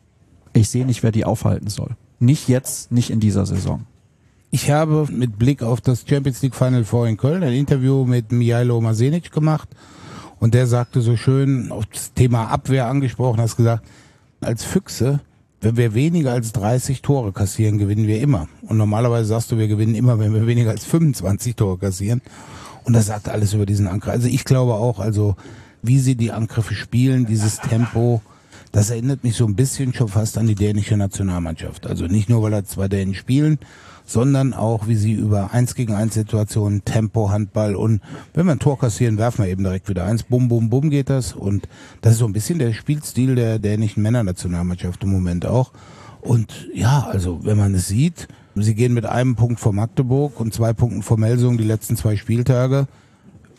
ich sehe nicht, wer die aufhalten soll. Nicht jetzt, nicht in dieser Saison. Ich habe mit Blick auf das Champions League Final Four in Köln ein Interview mit Mihailo Masenic gemacht und der sagte so schön, auf das Thema Abwehr angesprochen, hast gesagt, als Füchse, wenn wir weniger als dreißig Tore kassieren, gewinnen wir immer. Und normalerweise sagst du, wir gewinnen immer, wenn wir weniger als fünfundzwanzig Tore kassieren. Und das sagt alles über diesen Angriff. Also ich glaube auch, also wie sie die Angriffe spielen, dieses Tempo, das erinnert mich so ein bisschen schon fast an die dänische Nationalmannschaft. Also nicht nur, weil da zwei Dänen spielen, sondern auch, wie sie über eins gegen eins Situationen, Tempo, Handball und wenn wir ein Tor kassieren, werfen wir eben direkt wieder eins. Bum, bum, bum geht das. Und das ist so ein bisschen der Spielstil der dänischen Männernationalmannschaft im Moment auch. Und ja, also wenn man es sieht, sie gehen mit einem Punkt vor Magdeburg und zwei Punkten vor Melsung die letzten zwei Spieltage.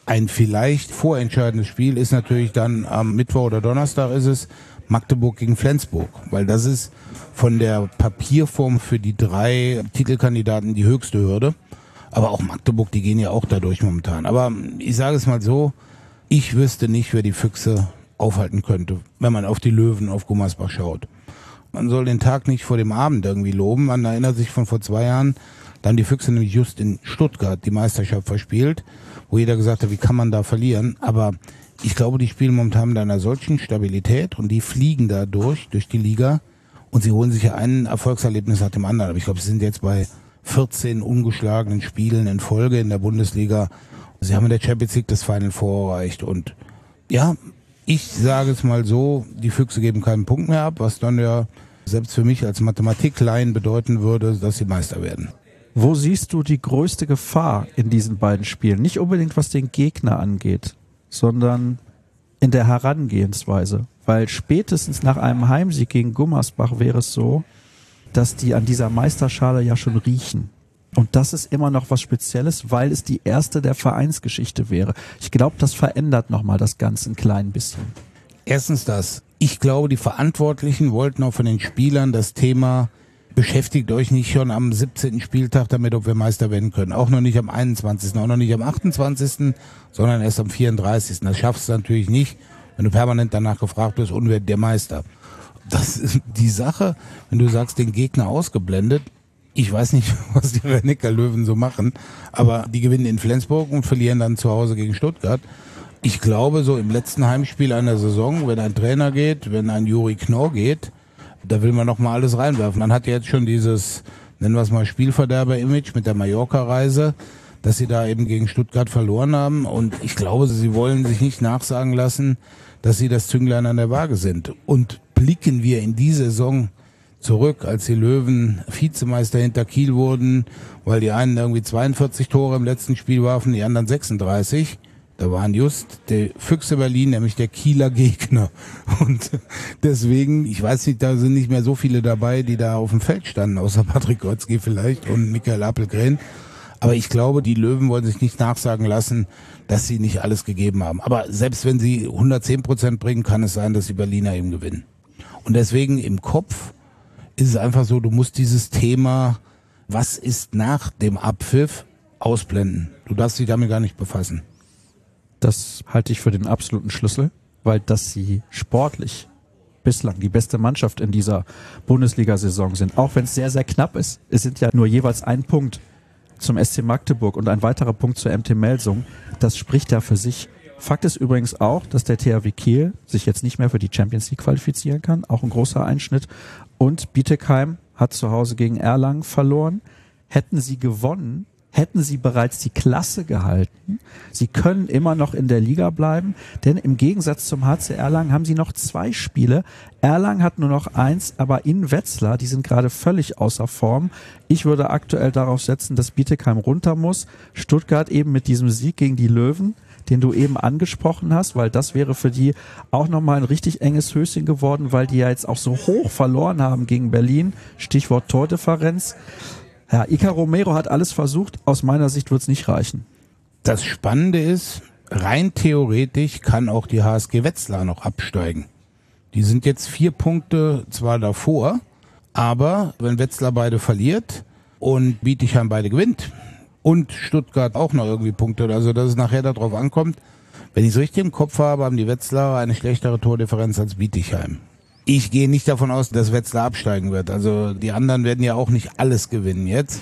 ein vielleicht vorentscheidendes Spiel ist natürlich dann am Mittwoch oder Donnerstag ist es Magdeburg gegen Flensburg, weil das ist von der Papierform für die drei Titelkandidaten die höchste Hürde. Aber auch Magdeburg, die gehen ja auch dadurch momentan. Aber ich sage es mal so, ich wüsste nicht, wer die Füchse aufhalten könnte, wenn man auf die Löwen auf Gummersbach schaut. Man soll den Tag nicht vor dem Abend irgendwie loben. Man erinnert sich von vor zwei Jahren, da haben die Füchse nämlich just in Stuttgart die Meisterschaft verspielt, wo jeder gesagt hat, wie kann man da verlieren? Aber ich glaube, die spielen momentan mit einer solchen Stabilität und die fliegen da durch, durch die Liga und sie holen sich ja ein Erfolgserlebnis nach dem anderen. Aber ich glaube, sie sind jetzt bei vierzehn ungeschlagenen Spielen in Folge in der Bundesliga. Sie haben in der Champions League das Final Four erreicht und ja, ich sage es mal so, die Füchse geben keinen Punkt mehr ab, was dann ja selbst für mich als Mathematiklein bedeuten würde, dass sie Meister werden. Wo siehst du die größte Gefahr in diesen beiden Spielen? Nicht unbedingt, was den Gegner angeht, sondern in der Herangehensweise. Weil spätestens nach einem Heimsieg gegen Gummersbach wäre es so, dass die an dieser Meisterschale ja schon riechen. Und das ist immer noch was Spezielles, weil es die erste der Vereinsgeschichte wäre. Ich glaube, das verändert nochmal das Ganze ein klein bisschen. Erstens das. Ich glaube, die Verantwortlichen wollten auch von den Spielern das Thema, beschäftigt euch nicht schon am siebzehnten Spieltag damit, ob wir Meister werden können. Auch noch nicht am einundzwanzigsten, auch noch nicht am achtundzwanzigsten, sondern erst am vierunddreißigsten Das schaffst du natürlich nicht, wenn du permanent danach gefragt wirst, und wer der Meister. Das ist die Sache, wenn du sagst, den Gegner ausgeblendet. Ich weiß nicht, was die Rhein-Neckar-Löwen so machen, aber die gewinnen in Flensburg und verlieren dann zu Hause gegen Stuttgart. Ich glaube, so im letzten Heimspiel einer Saison, wenn ein Trainer geht, wenn ein Juri Knorr geht, da will man noch mal alles reinwerfen. Man hat jetzt schon dieses, nennen wir es mal, Spielverderber-Image mit der Mallorca-Reise, dass sie da eben gegen Stuttgart verloren haben. Und ich glaube, sie wollen sich nicht nachsagen lassen, dass sie das Zünglein an der Waage sind. Und blicken wir in die Saison zurück, als die Löwen Vizemeister hinter Kiel wurden, weil die einen irgendwie zweiundvierzig Tore im letzten Spiel warfen, die anderen sechsunddreißig. Da waren just die Füchse Berlin, nämlich der Kieler Gegner. Und deswegen, ich weiß nicht, da sind nicht mehr so viele dabei, die da auf dem Feld standen, außer Patrick Grotzky vielleicht und Michael Appelgren. Aber ich glaube, die Löwen wollen sich nicht nachsagen lassen, dass sie nicht alles gegeben haben. Aber selbst wenn sie hundertzehn Prozent bringen, kann es sein, dass die Berliner eben gewinnen. Und deswegen im Kopf ist es einfach so, du musst dieses Thema, was ist nach dem Abpfiff, ausblenden. Du darfst dich damit gar nicht befassen. Das halte ich für den absoluten Schlüssel, weil dass sie sportlich bislang die beste Mannschaft in dieser Bundesliga-Saison sind, auch wenn es sehr, sehr knapp ist. Es sind ja nur jeweils ein Punkt zum S C Magdeburg und ein weiterer Punkt zur M T Melsung. Das spricht ja für sich. Fakt ist übrigens auch, dass der T H W Kiel sich jetzt nicht mehr für die Champions League qualifizieren kann. Auch ein großer Einschnitt. Und Bietigheim hat zu Hause gegen Erlangen verloren. Hätten sie gewonnen, hätten sie bereits die Klasse gehalten. Sie können immer noch in der Liga bleiben, denn im Gegensatz zum H C Erlangen haben sie noch zwei Spiele. Erlangen hat nur noch eins, aber in Wetzlar, die sind gerade völlig außer Form. Ich würde aktuell darauf setzen, dass Bietigheim runter muss. Stuttgart eben mit diesem Sieg gegen die Löwen, den du eben angesprochen hast, weil das wäre für die auch nochmal ein richtig enges Höschen geworden, weil die ja jetzt auch so hoch verloren haben gegen Berlin. Stichwort Tordifferenz. Ja, Iker Romero hat alles versucht. Aus meiner Sicht wird es nicht reichen. Das Spannende ist, rein theoretisch kann auch die H S G Wetzlar noch absteigen. Die sind jetzt vier Punkte zwar davor, aber wenn Wetzlar beide verliert und Bietigheim beide gewinnt und Stuttgart auch noch irgendwie Punkte, also dass es nachher darauf ankommt, wenn ich es richtig im Kopf habe, haben die Wetzlarer eine schlechtere Tordifferenz als Bietigheim. Ich gehe nicht davon aus, dass Wetzlar absteigen wird. Also die anderen werden ja auch nicht alles gewinnen jetzt.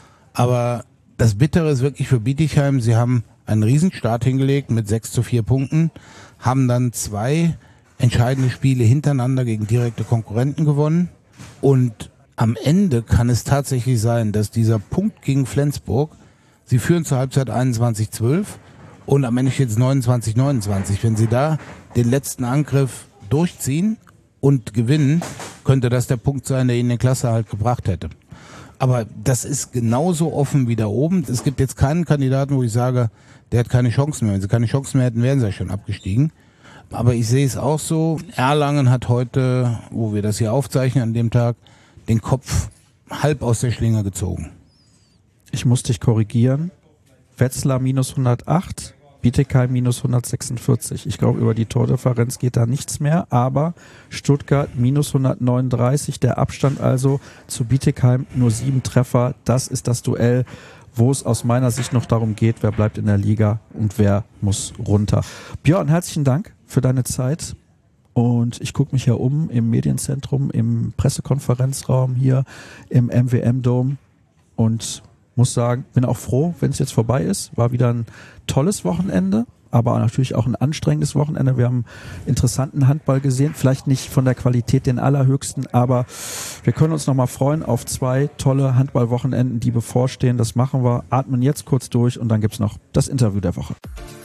Aber das Bittere ist wirklich für Bietigheim, sie haben einen Riesenstart hingelegt mit sechs zu vier Punkten, haben dann zwei entscheidende Spiele hintereinander gegen direkte Konkurrenten gewonnen. Und am Ende kann es tatsächlich sein, dass dieser Punkt gegen Flensburg, sie führen zur Halbzeit einundzwanzig zwölf und am Ende steht es neunundzwanzig neunundzwanzig. Wenn sie da den letzten Angriff durchziehen und gewinnen, könnte das der Punkt sein, der ihnen die Klasse halt gebracht hätte. Aber das ist genauso offen wie da oben. Es gibt jetzt keinen Kandidaten, wo ich sage, der hat keine Chancen mehr. Wenn sie keine Chancen mehr hätten, wären sie ja schon abgestiegen. Aber ich sehe es auch so. Erlangen hat heute, wo wir das hier aufzeichnen an dem Tag, den Kopf halb aus der Schlinge gezogen. Ich muss dich korrigieren. Wetzlar minus hundertacht, Bietigheim minus hundertsechsundvierzig. Ich glaube, über die Tordifferenz geht da nichts mehr, aber Stuttgart minus hundertneununddreißig. Der Abstand also zu Bietigheim nur sieben Treffer. Das ist das Duell, wo es aus meiner Sicht noch darum geht, wer bleibt in der Liga und wer muss runter. Björn, herzlichen Dank für deine Zeit. Und ich gucke mich ja um im Medienzentrum, im Pressekonferenzraum hier im M W M-Dome und muss sagen, bin auch froh, wenn es jetzt vorbei ist. War wieder ein tolles Wochenende, aber natürlich auch ein anstrengendes Wochenende. Wir haben interessanten Handball gesehen, vielleicht nicht von der Qualität den allerhöchsten, aber wir können uns nochmal freuen auf zwei tolle Handballwochenenden, die bevorstehen. Das machen wir, atmen jetzt kurz durch und dann gibt's noch das Interview der Woche.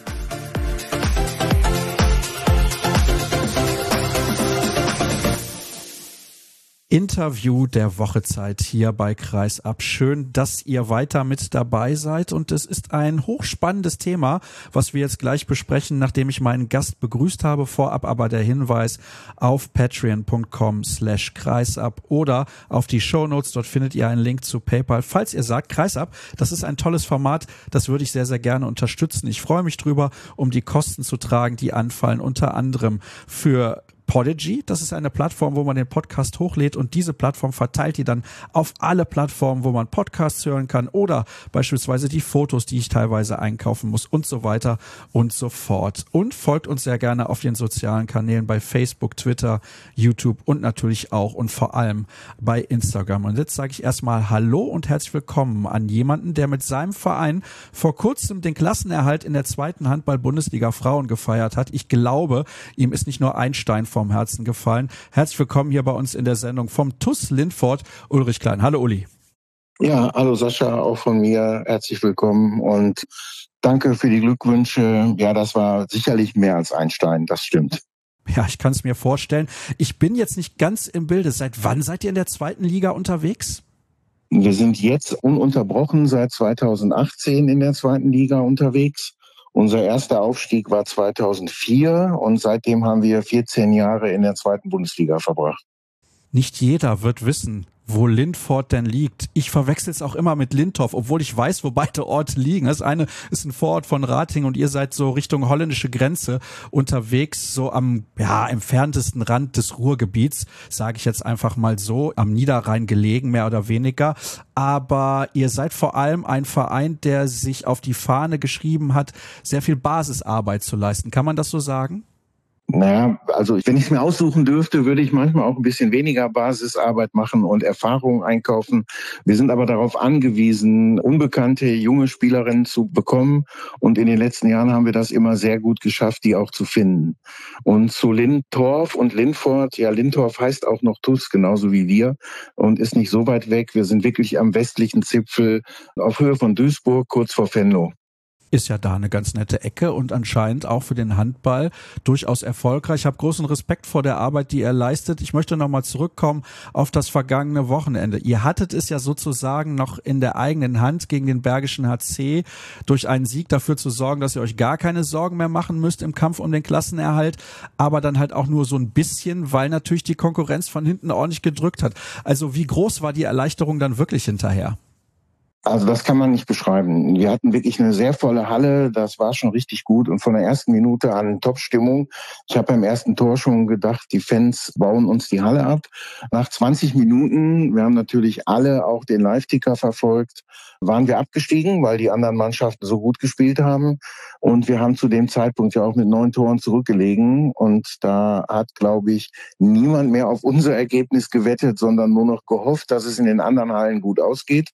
Interview der Wochezeit hier bei Kreisab. Schön, dass ihr weiter mit dabei seid und es ist ein hochspannendes Thema, was wir jetzt gleich besprechen, nachdem ich meinen Gast begrüßt habe. Vorab aber der Hinweis auf patreon.com slash kreisab oder auf die Shownotes. Dort findet ihr einen Link zu PayPal. Falls ihr sagt, Kreisab, das ist ein tolles Format, das würde ich sehr, sehr gerne unterstützen. Ich freue mich drüber, um die Kosten zu tragen, die anfallen, unter anderem für Podigy, das ist eine Plattform, wo man den Podcast hochlädt und diese Plattform verteilt die dann auf alle Plattformen, wo man Podcasts hören kann oder beispielsweise die Fotos, die ich teilweise einkaufen muss und so weiter und so fort. Und folgt uns sehr gerne auf den sozialen Kanälen bei Facebook, Twitter, YouTube und natürlich auch und vor allem bei Instagram. Und jetzt sage ich erstmal Hallo und herzlich willkommen an jemanden, der mit seinem Verein vor kurzem den Klassenerhalt in der zweiten Handball-Bundesliga Frauen gefeiert hat. Ich glaube, ihm ist nicht nur ein Stein vom Herzen gefallen. Herzlich willkommen hier bei uns in der Sendung vom T U S Lindfort, Ulrich Klein. Hallo Uli. Ja, hallo Sascha, auch von mir herzlich willkommen und danke für die Glückwünsche. Ja, das war sicherlich mehr als ein Stein, das stimmt. Ja, ich kann es mir vorstellen. Ich bin jetzt nicht ganz im Bilde. Seit wann seid ihr in der zweiten Liga unterwegs? Wir sind jetzt ununterbrochen seit zweitausendachtzehn in der zweiten Liga unterwegs. Unser erster Aufstieg war zweitausendvier und seitdem haben wir vierzehn Jahre in der zweiten Bundesliga verbracht. Nicht jeder wird wissen, wo Lindfort denn liegt. Ich verwechsel es auch immer mit Lindhof, obwohl ich weiß, wo beide Orte liegen. Das eine ist ein Vorort von Ratingen und ihr seid so Richtung holländische Grenze unterwegs, so am ja entferntesten Rand des Ruhrgebiets, sage ich jetzt einfach mal so, am Niederrhein gelegen, mehr oder weniger. Aber ihr seid vor allem ein Verein, der sich auf die Fahne geschrieben hat, sehr viel Basisarbeit zu leisten. Kann man das so sagen? Naja, also wenn ich es mir aussuchen dürfte, würde ich manchmal auch ein bisschen weniger Basisarbeit machen und Erfahrung einkaufen. Wir sind aber darauf angewiesen, unbekannte junge Spielerinnen zu bekommen. Und in den letzten Jahren haben wir das immer sehr gut geschafft, die auch zu finden. Und zu Lindorf und Lindfort, ja, Lindorf heißt auch noch T U S, genauso wie wir, und ist nicht so weit weg. Wir sind wirklich am westlichen Zipfel auf Höhe von Duisburg, kurz vor Venlo. Ist ja da eine ganz nette Ecke und anscheinend auch für den Handball durchaus erfolgreich. Ich habe großen Respekt vor der Arbeit, die ihr leistet. Ich möchte nochmal zurückkommen auf das vergangene Wochenende. Ihr hattet es ja sozusagen noch in der eigenen Hand, gegen den Bergischen H C durch einen Sieg dafür zu sorgen, dass ihr euch gar keine Sorgen mehr machen müsst im Kampf um den Klassenerhalt, aber dann halt auch nur so ein bisschen, weil natürlich die Konkurrenz von hinten ordentlich gedrückt hat. Also wie groß war die Erleichterung dann wirklich hinterher? Also das kann man nicht beschreiben. Wir hatten wirklich eine sehr volle Halle, das war schon richtig gut und von der ersten Minute an Top-Stimmung. Ich habe beim ersten Tor schon gedacht, die Fans bauen uns die Halle ab. Nach zwanzig Minuten, wir haben natürlich alle auch den Live-Ticker verfolgt, waren wir abgestiegen, weil die anderen Mannschaften so gut gespielt haben. Und wir haben zu dem Zeitpunkt ja auch mit neun Toren zurückgelegen. Und da hat, glaube ich, niemand mehr auf unser Ergebnis gewettet, sondern nur noch gehofft, dass es in den anderen Hallen gut ausgeht.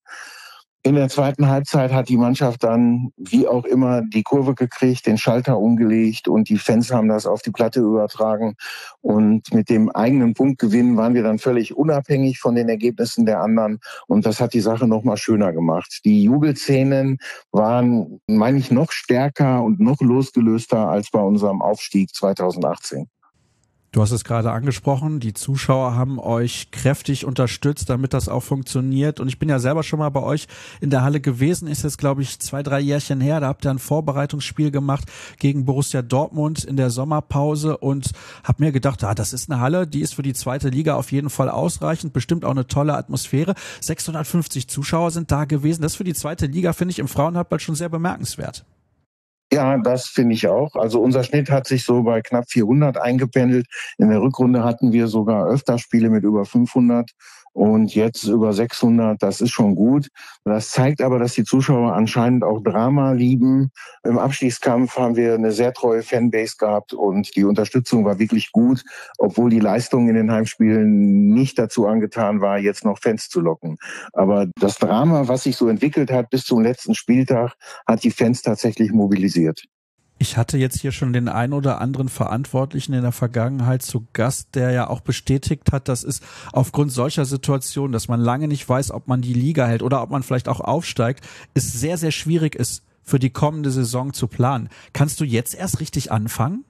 In der zweiten Halbzeit hat die Mannschaft dann, wie auch immer, die Kurve gekriegt, den Schalter umgelegt und die Fans haben das auf die Platte übertragen. Und mit dem eigenen Punktgewinn waren wir dann völlig unabhängig von den Ergebnissen der anderen. Und das hat die Sache noch mal schöner gemacht. Die Jubelszenen waren, meine ich, noch stärker und noch losgelöster als bei unserem Aufstieg zweitausendachtzehn. Du hast es gerade angesprochen, die Zuschauer haben euch kräftig unterstützt, damit das auch funktioniert. Und ich bin ja selber schon mal bei euch in der Halle gewesen, ist jetzt, glaube ich, zwei, drei Jährchen her. Da habt ihr ein Vorbereitungsspiel gemacht gegen Borussia Dortmund in der Sommerpause und hab mir gedacht, ah, das ist eine Halle, die ist für die zweite Liga auf jeden Fall ausreichend, bestimmt auch eine tolle Atmosphäre. sechshundertfünfzig Zuschauer sind da gewesen. Das für die zweite Liga finde ich im Frauenhandball schon sehr bemerkenswert. Ja, das finde ich auch. Also unser Schnitt hat sich so bei knapp vierhundert eingependelt. In der Rückrunde hatten wir sogar öfter Spiele mit über fünfhundert und jetzt über sechshundert. Das ist schon gut. Das zeigt aber, dass die Zuschauer anscheinend auch Drama lieben. Im Abstiegskampf haben wir eine sehr treue Fanbase gehabt und die Unterstützung war wirklich gut, obwohl die Leistung in den Heimspielen nicht dazu angetan war, jetzt noch Fans zu locken. Aber das Drama, was sich so entwickelt hat bis zum letzten Spieltag, hat die Fans tatsächlich mobilisiert. Ich hatte jetzt hier schon den ein oder anderen Verantwortlichen in der Vergangenheit zu Gast, der ja auch bestätigt hat, dass es aufgrund solcher Situationen, dass man lange nicht weiß, ob man die Liga hält oder ob man vielleicht auch aufsteigt, es sehr, sehr schwierig ist, für die kommende Saison zu planen. Kannst du jetzt erst richtig anfangen?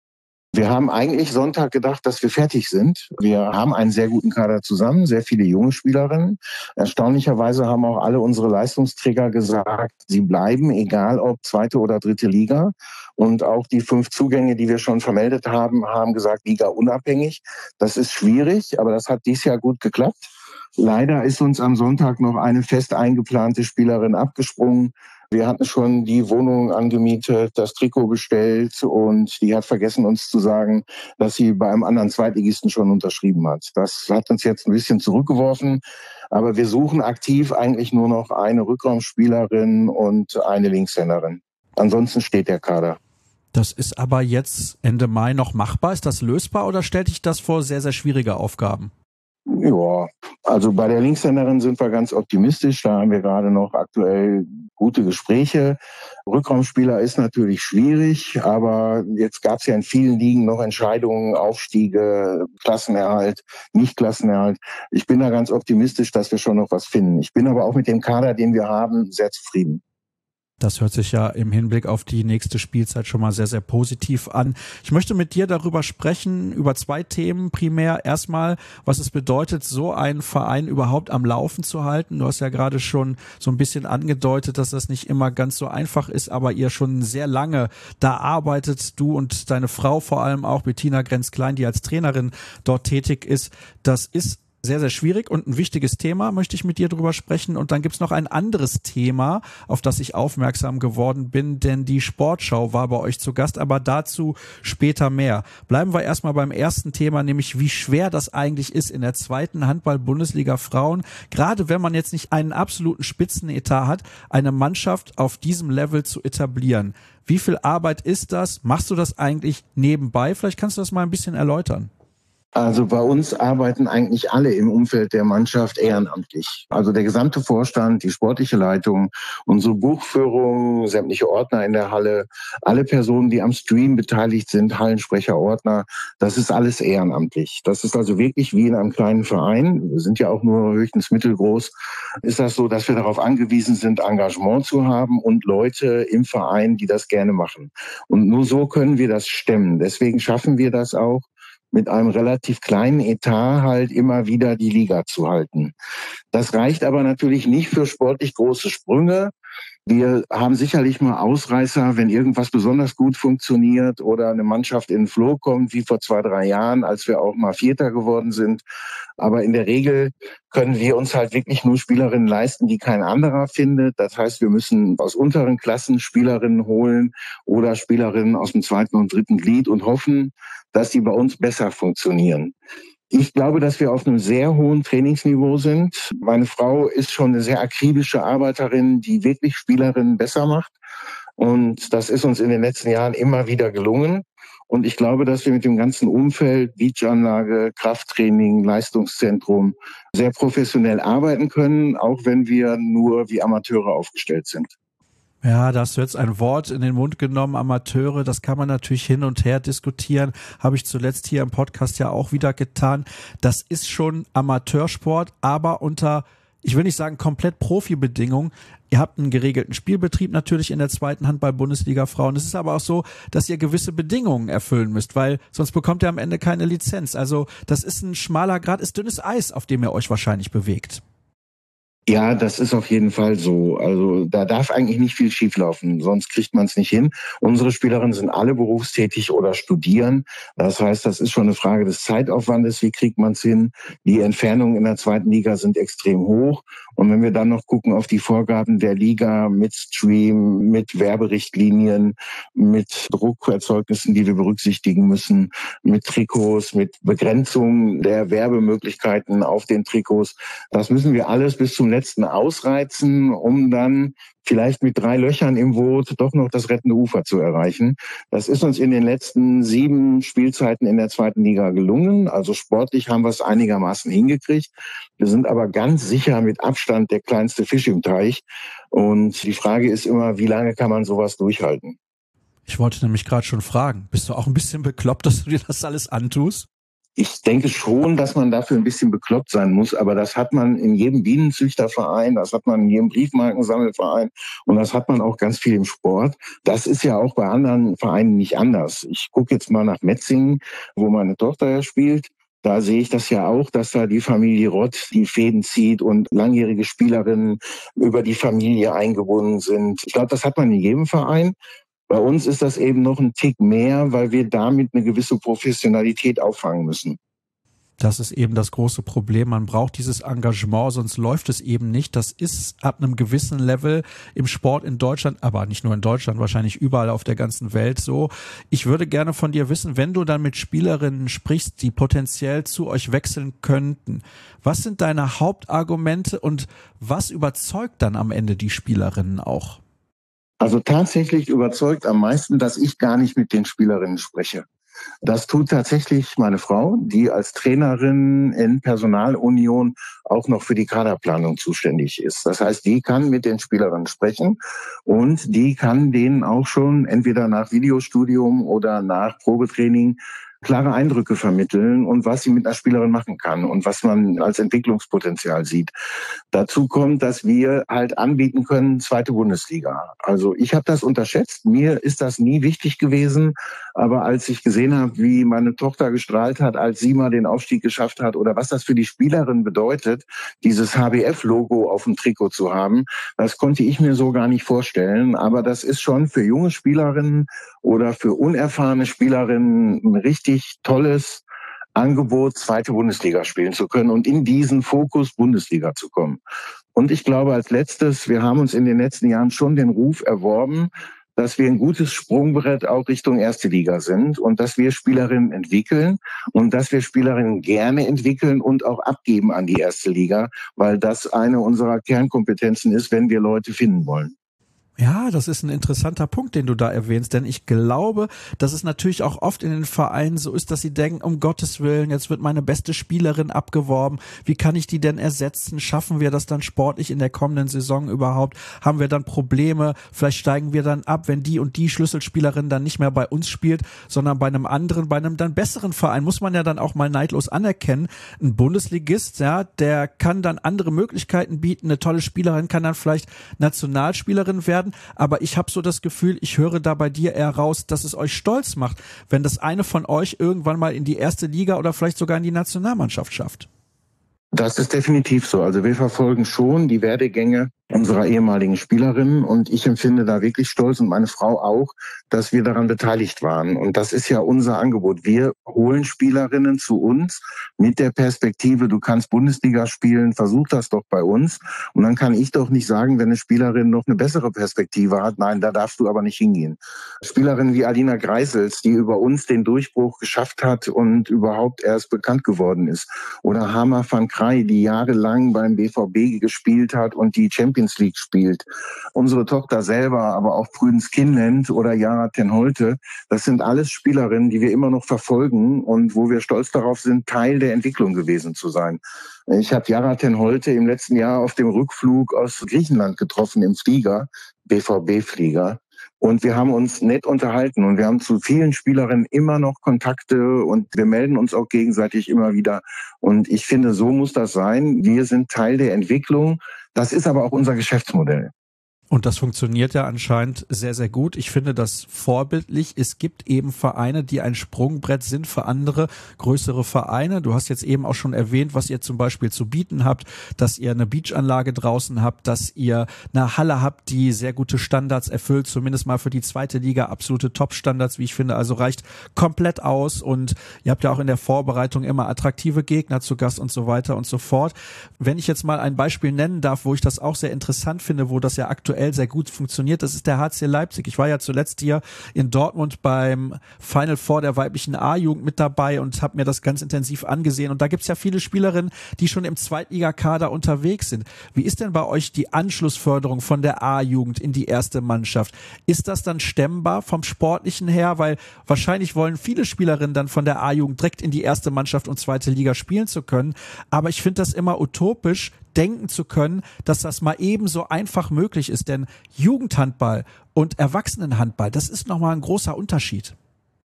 Wir haben eigentlich Sonntag gedacht, dass wir fertig sind. Wir haben einen sehr guten Kader zusammen, sehr viele junge Spielerinnen. Erstaunlicherweise haben auch alle unsere Leistungsträger gesagt, sie bleiben, egal ob zweite oder dritte Liga. Und auch die fünf Zugänge, die wir schon vermeldet haben, haben gesagt, Liga unabhängig. Das ist schwierig, aber das hat dieses Jahr gut geklappt. Leider ist uns am Sonntag noch eine fest eingeplante Spielerin abgesprungen. Wir hatten schon die Wohnung angemietet, das Trikot bestellt und die hat vergessen, uns zu sagen, dass sie bei einem anderen Zweitligisten schon unterschrieben hat. Das hat uns jetzt ein bisschen zurückgeworfen, aber wir suchen aktiv eigentlich nur noch eine Rückraumspielerin und eine Linkshänderin. Ansonsten steht der Kader. Das ist aber jetzt Ende Mai noch machbar. Ist das lösbar oder stellt dich das vor sehr, sehr schwierige Aufgaben? Ja, also bei der Linkshänderin sind wir ganz optimistisch. Da haben wir gerade noch aktuell gute Gespräche. Rückraumspieler ist natürlich schwierig, aber jetzt gab es ja in vielen Ligen noch Entscheidungen, Aufstiege, Klassenerhalt, Nicht-Klassenerhalt. Ich bin da ganz optimistisch, dass wir schon noch was finden. Ich bin aber auch mit dem Kader, den wir haben, sehr zufrieden. Das hört sich ja im Hinblick auf die nächste Spielzeit schon mal sehr, sehr positiv an. Ich möchte mit dir darüber sprechen, über zwei Themen primär. Erstmal, was es bedeutet, so einen Verein überhaupt am Laufen zu halten. Du hast ja gerade schon so ein bisschen angedeutet, dass das nicht immer ganz so einfach ist, aber ihr schon sehr lange da arbeitet, du und deine Frau vor allem auch, Bettina Grenz-Klein, die als Trainerin dort tätig ist. Das ist sehr, sehr schwierig und ein wichtiges Thema, möchte ich mit dir drüber sprechen. Und dann gibt's noch ein anderes Thema, auf das ich aufmerksam geworden bin, denn die Sportschau war bei euch zu Gast, aber dazu später mehr. Bleiben wir erstmal beim ersten Thema, nämlich wie schwer das eigentlich ist in der zweiten Handball-Bundesliga Frauen, gerade wenn man jetzt nicht einen absoluten Spitzenetat hat, eine Mannschaft auf diesem Level zu etablieren. Wie viel Arbeit ist das? Machst du das eigentlich nebenbei? Vielleicht kannst du das mal ein bisschen erläutern. Also bei uns arbeiten eigentlich alle im Umfeld der Mannschaft ehrenamtlich. Also der gesamte Vorstand, die sportliche Leitung, unsere Buchführung, sämtliche Ordner in der Halle, alle Personen, die am Stream beteiligt sind, Hallensprecher, Ordner, das ist alles ehrenamtlich. Das ist also wirklich wie in einem kleinen Verein. Wir sind ja auch nur höchstens mittelgroß. Ist das so, dass wir darauf angewiesen sind, Engagement zu haben und Leute im Verein, die das gerne machen. Und nur so können wir das stemmen. Deswegen schaffen wir das auch, mit einem relativ kleinen Etat halt immer wieder die Liga zu halten. Das reicht aber natürlich nicht für sportlich große Sprünge. Wir haben sicherlich mal Ausreißer, wenn irgendwas besonders gut funktioniert oder eine Mannschaft in den Flow kommt, wie vor zwei, drei Jahren, als wir auch mal Vierter geworden sind. Aber in der Regel können wir uns halt wirklich nur Spielerinnen leisten, die kein anderer findet. Das heißt, wir müssen aus unteren Klassen Spielerinnen holen oder Spielerinnen aus dem zweiten und dritten Glied und hoffen, dass die bei uns besser funktionieren. Ich glaube, dass wir auf einem sehr hohen Trainingsniveau sind. Meine Frau ist schon eine sehr akribische Arbeiterin, die wirklich Spielerinnen besser macht. Und das ist uns in den letzten Jahren immer wieder gelungen. Und ich glaube, dass wir mit dem ganzen Umfeld, Beachanlage, Krafttraining, Leistungszentrum sehr professionell arbeiten können, auch wenn wir nur wie Amateure aufgestellt sind. Ja, da hast du jetzt ein Wort in den Mund genommen, Amateure, das kann man natürlich hin und her diskutieren, habe ich zuletzt hier im Podcast ja auch wieder getan. Das ist schon Amateursport, aber unter, ich will nicht sagen komplett Profibedingungen. Ihr habt einen geregelten Spielbetrieb natürlich in der zweiten Handball-Bundesliga Frauen. Es ist aber auch so, dass ihr gewisse Bedingungen erfüllen müsst, weil sonst bekommt ihr am Ende keine Lizenz. Also das ist ein schmaler Grat, ist dünnes Eis, auf dem ihr euch wahrscheinlich bewegt. Ja, das ist auf jeden Fall so. Also da darf eigentlich nicht viel schieflaufen, sonst kriegt man es nicht hin. Unsere Spielerinnen sind alle berufstätig oder studieren. Das heißt, das ist schon eine Frage des Zeitaufwandes. Wie kriegt man es hin? Die Entfernungen in der zweiten Liga sind extrem hoch. Und wenn wir dann noch gucken auf die Vorgaben der Liga mit Stream, mit Werberichtlinien, mit Druckerzeugnissen, die wir berücksichtigen müssen, mit Trikots, mit Begrenzung der Werbemöglichkeiten auf den Trikots, das müssen wir alles bis zum letzten ausreizen, um dann vielleicht mit drei Löchern im Boot doch noch das rettende Ufer zu erreichen. Das ist uns in den letzten sieben Spielzeiten in der zweiten Liga gelungen. Also sportlich haben wir es einigermaßen hingekriegt. Wir sind aber ganz sicher mit Abstand der kleinste Fisch im Teich. Und die Frage ist immer, wie lange kann man sowas durchhalten? Ich wollte nämlich gerade schon fragen, bist du auch ein bisschen bekloppt, dass du dir das alles antust? Ich denke schon, dass man dafür ein bisschen bekloppt sein muss, aber das hat man in jedem Bienenzüchterverein, das hat man in jedem Briefmarkensammelverein und das hat man auch ganz viel im Sport. Das ist ja auch bei anderen Vereinen nicht anders. Ich gucke jetzt mal nach Metzingen, wo meine Tochter ja spielt. Da sehe ich das ja auch, dass da die Familie Rott die Fäden zieht und langjährige Spielerinnen über die Familie eingebunden sind. Ich glaube, das hat man in jedem Verein. Bei uns ist das eben noch ein Tick mehr, weil wir damit eine gewisse Professionalität auffangen müssen. Das ist eben das große Problem. Man braucht dieses Engagement, sonst läuft es eben nicht. Das ist ab einem gewissen Level im Sport in Deutschland, aber nicht nur in Deutschland, wahrscheinlich überall auf der ganzen Welt so. Ich würde gerne von dir wissen, wenn du dann mit Spielerinnen sprichst, die potenziell zu euch wechseln könnten, was sind deine Hauptargumente und was überzeugt dann am Ende die Spielerinnen auch? Also tatsächlich überzeugt am meisten, dass ich gar nicht mit den Spielerinnen spreche. Das tut tatsächlich meine Frau, die als Trainerin in Personalunion auch noch für die Kaderplanung zuständig ist. Das heißt, die kann mit den Spielerinnen sprechen und die kann denen auch schon entweder nach Videostudium oder nach Probetraining klare Eindrücke vermitteln und was sie mit einer Spielerin machen kann und was man als Entwicklungspotenzial sieht. Dazu kommt, dass wir halt anbieten können, zweite Bundesliga. Also ich habe das unterschätzt, mir ist das nie wichtig gewesen, aber als ich gesehen habe, wie meine Tochter gestrahlt hat, als sie mal den Aufstieg geschafft hat oder was das für die Spielerin bedeutet, dieses H B F-Logo auf dem Trikot zu haben, das konnte ich mir so gar nicht vorstellen, aber das ist schon für junge Spielerinnen oder für unerfahrene Spielerinnen ein richtig tolles Angebot, zweite Bundesliga spielen zu können und in diesen Fokus Bundesliga zu kommen. Und ich glaube als letztes, wir haben uns in den letzten Jahren schon den Ruf erworben, dass wir ein gutes Sprungbrett auch Richtung erste Liga sind und dass wir Spielerinnen entwickeln und dass wir Spielerinnen gerne entwickeln und auch abgeben an die erste Liga, weil das eine unserer Kernkompetenzen ist, wenn wir Leute finden wollen. Ja, das ist ein interessanter Punkt, den du da erwähnst, denn ich glaube, dass es natürlich auch oft in den Vereinen so ist, dass sie denken, um Gottes Willen, jetzt wird meine beste Spielerin abgeworben, wie kann ich die denn ersetzen, schaffen wir das dann sportlich in der kommenden Saison überhaupt, haben wir dann Probleme, vielleicht steigen wir dann ab, wenn die und die Schlüsselspielerin dann nicht mehr bei uns spielt, sondern bei einem anderen, bei einem dann besseren Verein, muss man ja dann auch mal neidlos anerkennen, ein Bundesligist, ja, der kann dann andere Möglichkeiten bieten, eine tolle Spielerin kann dann vielleicht Nationalspielerin werden, aber ich habe so das Gefühl, ich höre da bei dir eher raus, dass es euch stolz macht, wenn das eine von euch irgendwann mal in die erste Liga oder vielleicht sogar in die Nationalmannschaft schafft. Das ist definitiv so. Also wir verfolgen schon die Werdegänge unserer ehemaligen Spielerinnen und ich empfinde da wirklich stolz und meine Frau auch, dass wir daran beteiligt waren. Und das ist ja unser Angebot. Wir holen Spielerinnen zu uns mit der Perspektive, du kannst Bundesliga spielen, versuch das doch bei uns. Und dann kann ich doch nicht sagen, wenn eine Spielerin noch eine bessere Perspektive hat, nein, da darfst du aber nicht hingehen. Spielerinnen wie Alina Greisels, die über uns den Durchbruch geschafft hat und überhaupt erst bekannt geworden ist. Oder Hama van Krij, die jahrelang beim B V B gespielt hat und die Champions League spielt. Unsere Tochter selber, aber auch Prudence Kinland oder Yara ten Holte, das sind alles Spielerinnen, die wir immer noch verfolgen und wo wir stolz darauf sind, Teil der Entwicklung gewesen zu sein. Ich habe Yara ten Holte im letzten Jahr auf dem Rückflug aus Griechenland getroffen im Flieger, B V B-Flieger. Und wir haben uns nett unterhalten und wir haben zu vielen Spielerinnen immer noch Kontakte und wir melden uns auch gegenseitig immer wieder. Und ich finde, so muss das sein. Wir sind Teil der Entwicklung. Das ist aber auch unser Geschäftsmodell. Und das funktioniert ja anscheinend sehr, sehr gut. Ich finde das vorbildlich. Es gibt eben Vereine, die ein Sprungbrett sind für andere größere Vereine. Du hast jetzt eben auch schon erwähnt, was ihr zum Beispiel zu bieten habt, dass ihr eine Beachanlage draußen habt, dass ihr eine Halle habt, die sehr gute Standards erfüllt, zumindest mal für die zweite Liga absolute Top-Standards, wie ich finde. Also reicht komplett aus und ihr habt ja auch in der Vorbereitung immer attraktive Gegner zu Gast und so weiter und so fort. Wenn ich jetzt mal ein Beispiel nennen darf, wo ich das auch sehr interessant finde, wo das ja aktuell sehr gut funktioniert, das ist der H C Leipzig. Ich war ja zuletzt hier in Dortmund beim Final Four der weiblichen A-Jugend mit dabei und habe mir das ganz intensiv angesehen. Und da gibt's ja viele Spielerinnen, die schon im Zweitligakader unterwegs sind. Wie ist denn bei euch die Anschlussförderung von der A-Jugend in die erste Mannschaft? Ist das dann stemmbar vom Sportlichen her? Weil wahrscheinlich wollen viele Spielerinnen dann von der A-Jugend direkt in die erste Mannschaft und zweite Liga spielen zu können. Aber ich finde das immer utopisch, denken zu können, dass das mal ebenso einfach möglich ist. Denn Jugendhandball und Erwachsenenhandball, das ist nochmal ein großer Unterschied.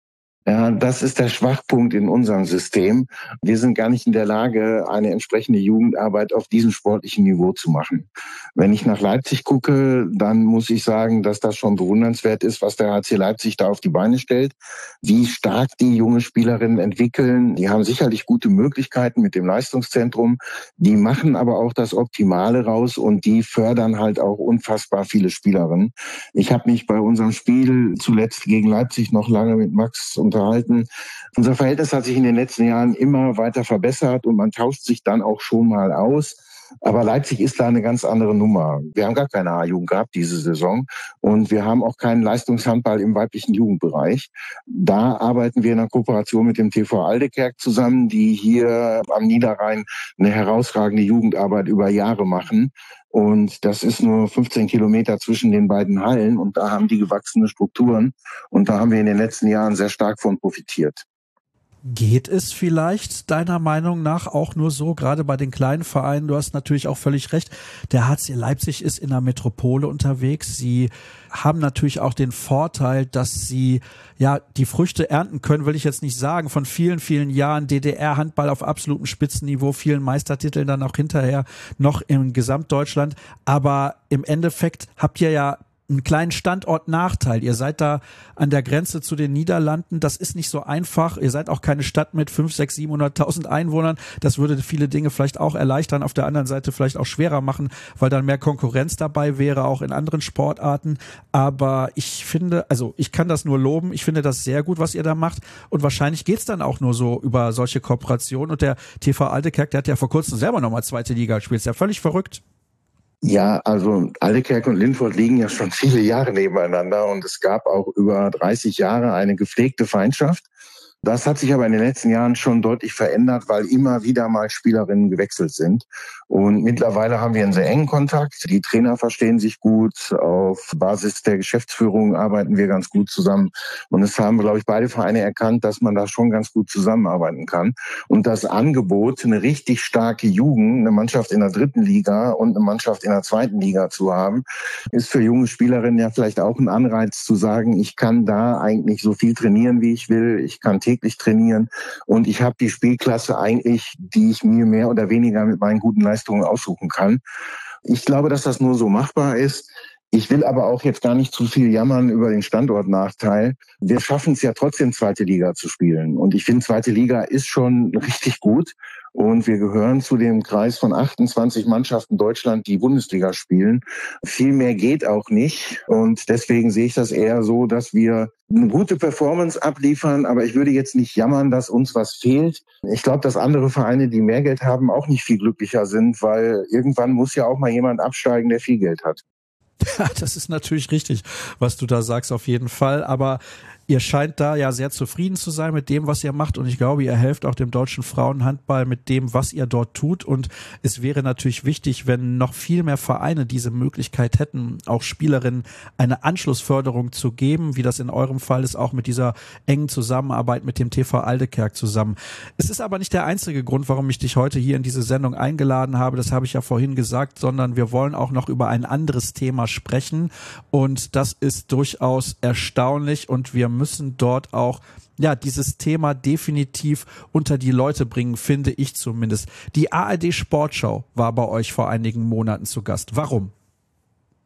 Ja, das ist der Schwachpunkt in unserem System. Wir sind gar nicht in der Lage, eine entsprechende Jugendarbeit auf diesem sportlichen Niveau zu machen. Wenn ich nach Leipzig gucke, dann muss ich sagen, dass das schon bewundernswert ist, was der H C Leipzig da auf die Beine stellt, wie stark die junge Spielerinnen entwickeln. Die haben sicherlich gute Möglichkeiten mit dem Leistungszentrum. Die machen aber auch das Optimale raus und die fördern halt auch unfassbar viele Spielerinnen. Ich habe mich bei unserem Spiel zuletzt gegen Leipzig noch lange mit Max unterhalten. Unser Verhältnis hat sich in den letzten Jahren immer weiter verbessert und man tauscht sich dann auch schon mal aus. Aber Leipzig ist da eine ganz andere Nummer. Wir haben gar keine A-Jugend gehabt diese Saison und wir haben auch keinen Leistungshandball im weiblichen Jugendbereich. Da arbeiten wir in einer Kooperation mit dem T V Aldekerk zusammen, die hier am Niederrhein eine herausragende Jugendarbeit über Jahre machen. Und das ist nur fünfzehn Kilometer zwischen den beiden Hallen und da haben die gewachsene Strukturen und da haben wir in den letzten Jahren sehr stark von profitiert. Geht es vielleicht deiner Meinung nach auch nur so, gerade bei den kleinen Vereinen? Du hast natürlich auch völlig recht. Der H C Leipzig ist in der Metropole unterwegs. Sie haben natürlich auch den Vorteil, dass sie ja die Früchte ernten können, will ich jetzt nicht sagen, von vielen, vielen Jahren D D R-Handball auf absolutem Spitzenniveau, vielen Meistertiteln dann auch hinterher noch im Gesamtdeutschland. Aber im Endeffekt habt ihr ja einen kleinen Standortnachteil. Ihr seid da an der Grenze zu den Niederlanden. Das ist nicht so einfach. Ihr seid auch keine Stadt mit fünf, sechs, siebenhunderttausend Einwohnern. Das würde viele Dinge vielleicht auch erleichtern. Auf der anderen Seite vielleicht auch schwerer machen, weil dann mehr Konkurrenz dabei wäre, auch in anderen Sportarten. Aber ich finde, also ich kann das nur loben. Ich finde das sehr gut, was ihr da macht. Und wahrscheinlich geht's dann auch nur so über solche Kooperationen. Und der T V Aldekerk, der hat ja vor kurzem selber nochmal zweite Liga gespielt. Ist ja völlig verrückt. Ja, also Aldekerk und Lindfort liegen ja schon viele Jahre nebeneinander und es gab auch über dreißig Jahre eine gepflegte Feindschaft. Das hat sich aber in den letzten Jahren schon deutlich verändert, weil immer wieder mal Spielerinnen gewechselt sind. Und mittlerweile haben wir einen sehr engen Kontakt. Die Trainer verstehen sich gut. Auf Basis der Geschäftsführung arbeiten wir ganz gut zusammen. Und es haben, glaube ich, beide Vereine erkannt, dass man da schon ganz gut zusammenarbeiten kann. Und das Angebot, eine richtig starke Jugend, eine Mannschaft in der dritten Liga und eine Mannschaft in der zweiten Liga zu haben, ist für junge Spielerinnen ja vielleicht auch ein Anreiz zu sagen, ich kann da eigentlich so viel trainieren, wie ich will. Ich kann täglich trainieren und ich habe die Spielklasse eigentlich, die ich mir mehr oder weniger mit meinen guten Leistungen aussuchen kann. Ich glaube, dass das nur so machbar ist. Ich will aber auch jetzt gar nicht zu viel jammern über den Standortnachteil. Wir schaffen es ja trotzdem, zweite Liga zu spielen. Und ich finde, zweite Liga ist schon richtig gut. Und wir gehören zu dem Kreis von achtundzwanzig Mannschaften Deutschland, die Bundesliga spielen. Viel mehr geht auch nicht. Und deswegen sehe ich das eher so, dass wir eine gute Performance abliefern. Aber ich würde jetzt nicht jammern, dass uns was fehlt. Ich glaube, dass andere Vereine, die mehr Geld haben, auch nicht viel glücklicher sind, weil irgendwann muss ja auch mal jemand absteigen, der viel Geld hat. Ja, das ist natürlich richtig, was du da sagst, auf jeden Fall. Aber ihr scheint da ja sehr zufrieden zu sein mit dem, was ihr macht. Und ich glaube, ihr helft auch dem deutschen Frauenhandball mit dem, was ihr dort tut. Und es wäre natürlich wichtig, wenn noch viel mehr Vereine diese Möglichkeit hätten, auch Spielerinnen eine Anschlussförderung zu geben, wie das in eurem Fall ist, auch mit dieser engen Zusammenarbeit mit dem T V Aldekerk zusammen. Es ist aber nicht der einzige Grund, warum ich dich heute hier in diese Sendung eingeladen habe. Das habe ich ja vorhin gesagt, sondern wir wollen auch noch über ein anderes Thema sprechen. Und das ist durchaus erstaunlich und wir müssen dort auch ja dieses Thema definitiv unter die Leute bringen, finde ich zumindest. Die A R D Sportschau war bei euch vor einigen Monaten zu Gast. Warum?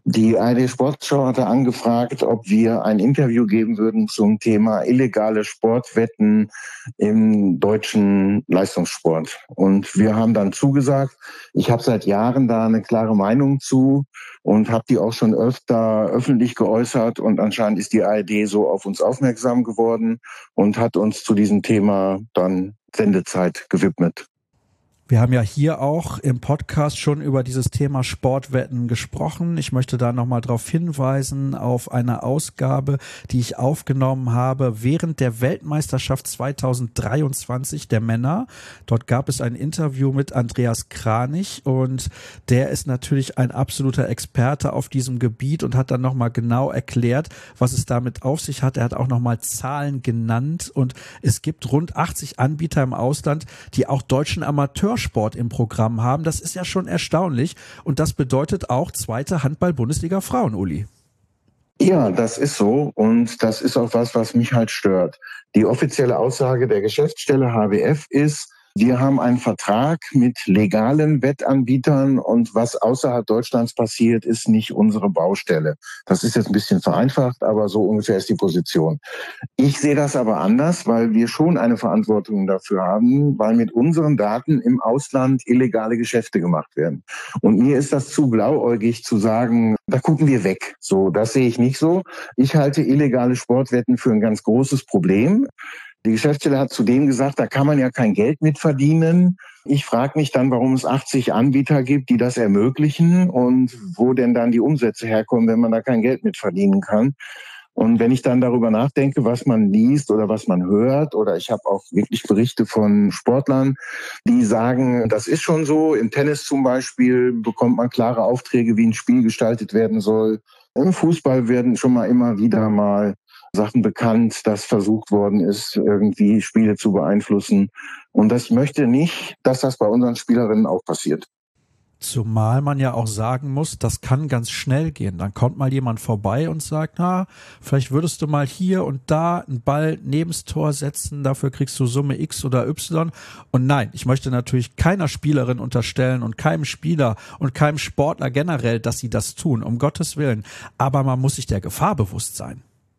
Die A R D Sportschau hatte angefragt, ob wir ein Interview geben würden zum Thema illegale Sportwetten im deutschen Leistungssport. Und wir haben dann zugesagt. Ich habe seit Jahren da eine klare Meinung zu und habe die auch schon öfter öffentlich geäußert. Und anscheinend ist die A R D so auf uns aufmerksam geworden und hat uns zu diesem Thema dann Sendezeit gewidmet. Wir haben ja hier auch im Podcast schon über dieses Thema Sportwetten gesprochen. Ich möchte da nochmal darauf hinweisen, auf eine Ausgabe, die ich aufgenommen habe während der Weltmeisterschaft zweitausenddreiundzwanzig der Männer. Dort gab es ein Interview mit Andreas Kranich und der ist natürlich ein absoluter Experte auf diesem Gebiet und hat dann nochmal genau erklärt, was es damit auf sich hat. Er hat auch nochmal Zahlen genannt und es gibt rund achtzig Anbieter im Ausland, die auch deutschen Amateur Sport im Programm haben. Das ist ja schon erstaunlich und das bedeutet auch zweite Handball-Bundesliga Frauen, Uli. Ja, das ist so und das ist auch was, was mich halt stört. Die offizielle Aussage der Geschäftsstelle H B F ist, wir haben einen Vertrag mit legalen Wettanbietern und was außerhalb Deutschlands passiert, ist nicht unsere Baustelle. Das ist jetzt ein bisschen vereinfacht, aber so ungefähr ist die Position. Ich sehe das aber anders, weil wir schon eine Verantwortung dafür haben, weil mit unseren Daten im Ausland illegale Geschäfte gemacht werden. Und mir ist das zu blauäugig zu sagen, da gucken wir weg. So, das sehe ich nicht so. Ich halte illegale Sportwetten für ein ganz großes Problem. Die Geschäftsstelle hat zudem gesagt, da kann man ja kein Geld mit verdienen. Ich frage mich dann, warum es achtzig Anbieter gibt, die das ermöglichen und wo denn dann die Umsätze herkommen, wenn man da kein Geld mit verdienen kann. Und wenn ich dann darüber nachdenke, was man liest oder was man hört, oder ich habe auch wirklich Berichte von Sportlern, die sagen, das ist schon so. Im Tennis zum Beispiel bekommt man klare Aufträge, wie ein Spiel gestaltet werden soll. Im Fußball werden schon mal immer wieder mal Sachen bekannt, dass versucht worden ist, irgendwie Spiele zu beeinflussen. Und das möchte nicht, dass das bei unseren Spielerinnen auch passiert. Zumal man ja auch sagen muss, das kann ganz schnell gehen. Dann kommt mal jemand vorbei und sagt, na, vielleicht würdest du mal hier und da einen Ball nebens Tor setzen, dafür kriegst du Summe X oder Y. Und nein, ich möchte natürlich keiner Spielerin unterstellen und keinem Spieler und keinem Sportler generell, dass sie das tun, um Gottes Willen. Aber man muss sich der Gefahr bewusst sein.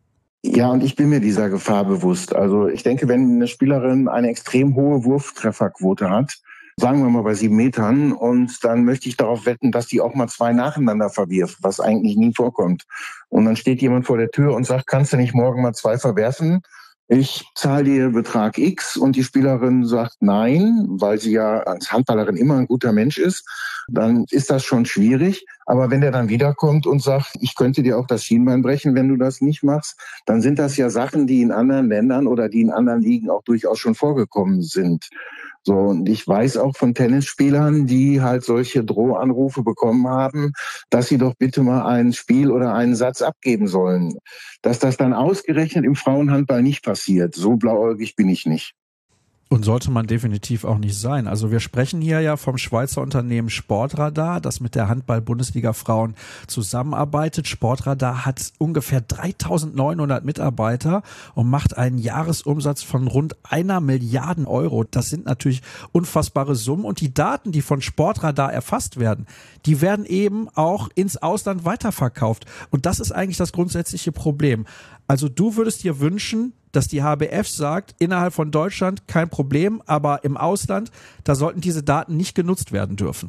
Ja, und ich bin mir dieser Gefahr bewusst. Also ich denke, wenn eine Spielerin eine extrem hohe Wurftrefferquote hat, sagen wir mal bei sieben Metern, und dann möchte ich darauf wetten, dass die auch mal zwei nacheinander verwirft, was eigentlich nie vorkommt. Und dann steht jemand vor der Tür und sagt, kannst du nicht morgen mal zwei verwerfen? Ich zahle dir Betrag X und die Spielerin sagt nein, weil sie ja als Handballerin immer ein guter Mensch ist, dann ist das schon schwierig. Aber wenn der dann wiederkommt und sagt, ich könnte dir auch das Schienbein brechen, wenn du das nicht machst, dann sind das ja Sachen, die in anderen Ländern oder die in anderen Ligen auch durchaus schon vorgekommen sind. So, und ich weiß auch von Tennisspielern, die halt solche Drohanrufe bekommen haben, dass sie doch bitte mal ein Spiel oder einen Satz abgeben sollen. Dass das dann ausgerechnet im Frauenhandball nicht passiert, so blauäugig bin ich nicht. Und sollte man definitiv auch nicht sein. Also wir sprechen hier ja vom Schweizer Unternehmen Sportradar, das mit der Handball-Bundesliga Frauen zusammenarbeitet. Sportradar hat ungefähr dreitausendneunhundert Mitarbeiter und macht einen Jahresumsatz von rund einer Milliarde Euro. Das sind natürlich unfassbare Summen. Und die Daten, die von Sportradar erfasst werden, die werden eben auch ins Ausland weiterverkauft. Und das ist eigentlich das grundsätzliche Problem. Also du würdest dir wünschen, dass die H B F sagt, innerhalb von Deutschland kein Problem, aber im Ausland, da sollten diese Daten nicht genutzt werden dürfen.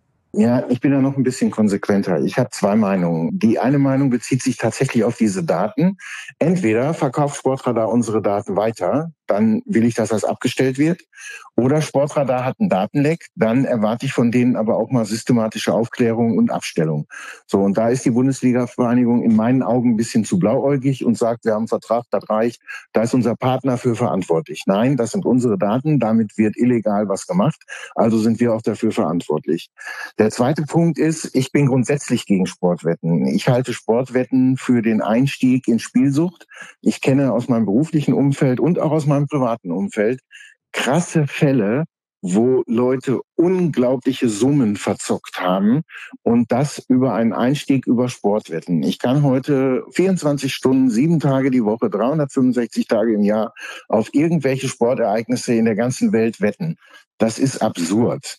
Ja, ich bin da noch ein bisschen konsequenter. Ich habe zwei Meinungen. Die eine Meinung bezieht sich tatsächlich auf diese Daten. Entweder verkauft Sportradar unsere Daten weiter, dann will ich, dass das abgestellt wird. Oder Sportradar hat einen Datenleck, dann erwarte ich von denen aber auch mal systematische Aufklärung und Abstellung. So, und da ist die Bundesliga-Vereinigung in meinen Augen ein bisschen zu blauäugig und sagt, wir haben einen Vertrag, das reicht, da ist unser Partner für verantwortlich. Nein, das sind unsere Daten, damit wird illegal was gemacht, also sind wir auch dafür verantwortlich. Der zweite Punkt ist, ich bin grundsätzlich gegen Sportwetten. Ich halte Sportwetten für den Einstieg in Spielsucht. Ich kenne aus meinem beruflichen Umfeld und auch aus meinem privaten Umfeld krasse Fälle, wo Leute unglaubliche Summen verzockt haben und das über einen Einstieg über Sportwetten. Ich kann heute vierundzwanzig Stunden, sieben Tage die Woche, dreihundertfünfundsechzig Tage im Jahr auf irgendwelche Sportereignisse in der ganzen Welt wetten. Das ist absurd.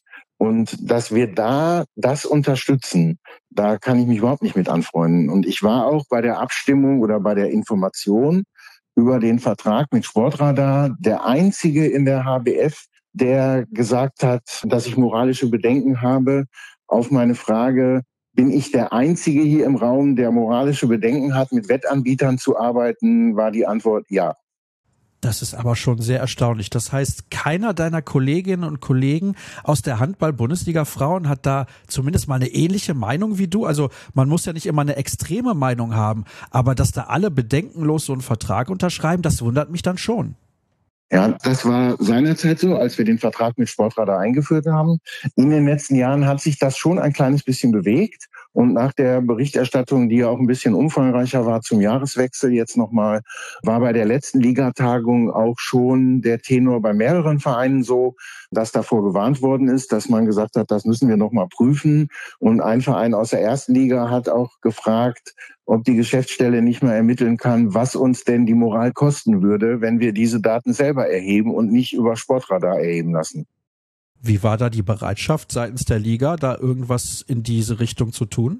Und dass wir da das unterstützen, da kann ich mich überhaupt nicht mit anfreunden. Und ich war auch bei der Abstimmung oder bei der Information über den Vertrag mit Sportradar der Einzige in der H B F, der gesagt hat, dass ich moralische Bedenken habe. Auf meine Frage, bin ich der Einzige hier im Raum, der moralische Bedenken hat, mit Wettanbietern zu arbeiten, war die Antwort ja. Das ist aber schon sehr erstaunlich. Das heißt, keiner deiner Kolleginnen und Kollegen aus der Handball-Bundesliga Frauen hat da zumindest mal eine ähnliche Meinung wie du. Also man muss ja nicht immer eine extreme Meinung haben, aber dass da alle bedenkenlos so einen Vertrag unterschreiben, das wundert mich dann schon. Ja, das war seinerzeit so, als wir den Vertrag mit Sportradar eingeführt haben. In den letzten Jahren hat sich das schon ein kleines bisschen bewegt. Und nach der Berichterstattung, die ja auch ein bisschen umfangreicher war zum Jahreswechsel jetzt nochmal, war bei der letzten Ligatagung auch schon der Tenor bei mehreren Vereinen so, dass davor gewarnt worden ist, dass man gesagt hat, das müssen wir nochmal prüfen. Und ein Verein aus der ersten Liga hat auch gefragt, ob die Geschäftsstelle nicht mehr ermitteln kann, was uns denn die Moral kosten würde, wenn wir diese Daten selber erheben und nicht über Sportradar erheben lassen. Wie war da die Bereitschaft seitens der Liga, da irgendwas in diese Richtung zu tun?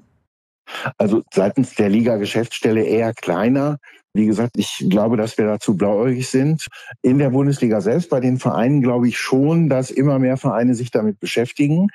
Also seitens der Liga-Geschäftsstelle eher kleiner. Wie gesagt, ich glaube, dass wir dazu blauäugig sind. In der Bundesliga selbst, bei den Vereinen, glaube ich schon, dass immer mehr Vereine sich damit beschäftigen.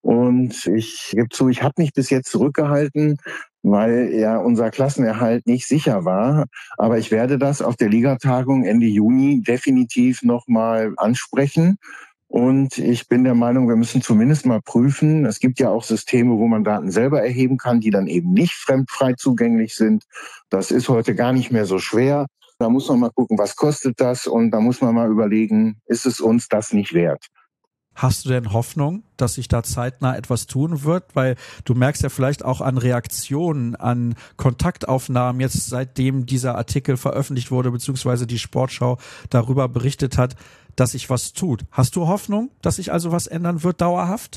Und ich gebe zu, ich habe mich bis jetzt zurückgehalten, weil ja unser Klassenerhalt nicht sicher war. Aber ich werde das auf der Ligatagung Ende Juni definitiv nochmal ansprechen. Und ich bin der Meinung, wir müssen zumindest mal prüfen. Es gibt ja auch Systeme, wo man Daten selber erheben kann, die dann eben nicht fremdfrei zugänglich sind. Das ist heute gar nicht mehr so schwer. Da muss man mal gucken, was kostet das? Und da muss man mal überlegen, ist es uns das nicht wert? Hast du denn Hoffnung, dass sich da zeitnah etwas tun wird? Weil du merkst ja vielleicht auch an Reaktionen, an Kontaktaufnahmen, jetzt seitdem dieser Artikel veröffentlicht wurde, beziehungsweise die Sportschau darüber berichtet hat, dass sich was tut. Hast du Hoffnung, dass sich also was ändern wird dauerhaft?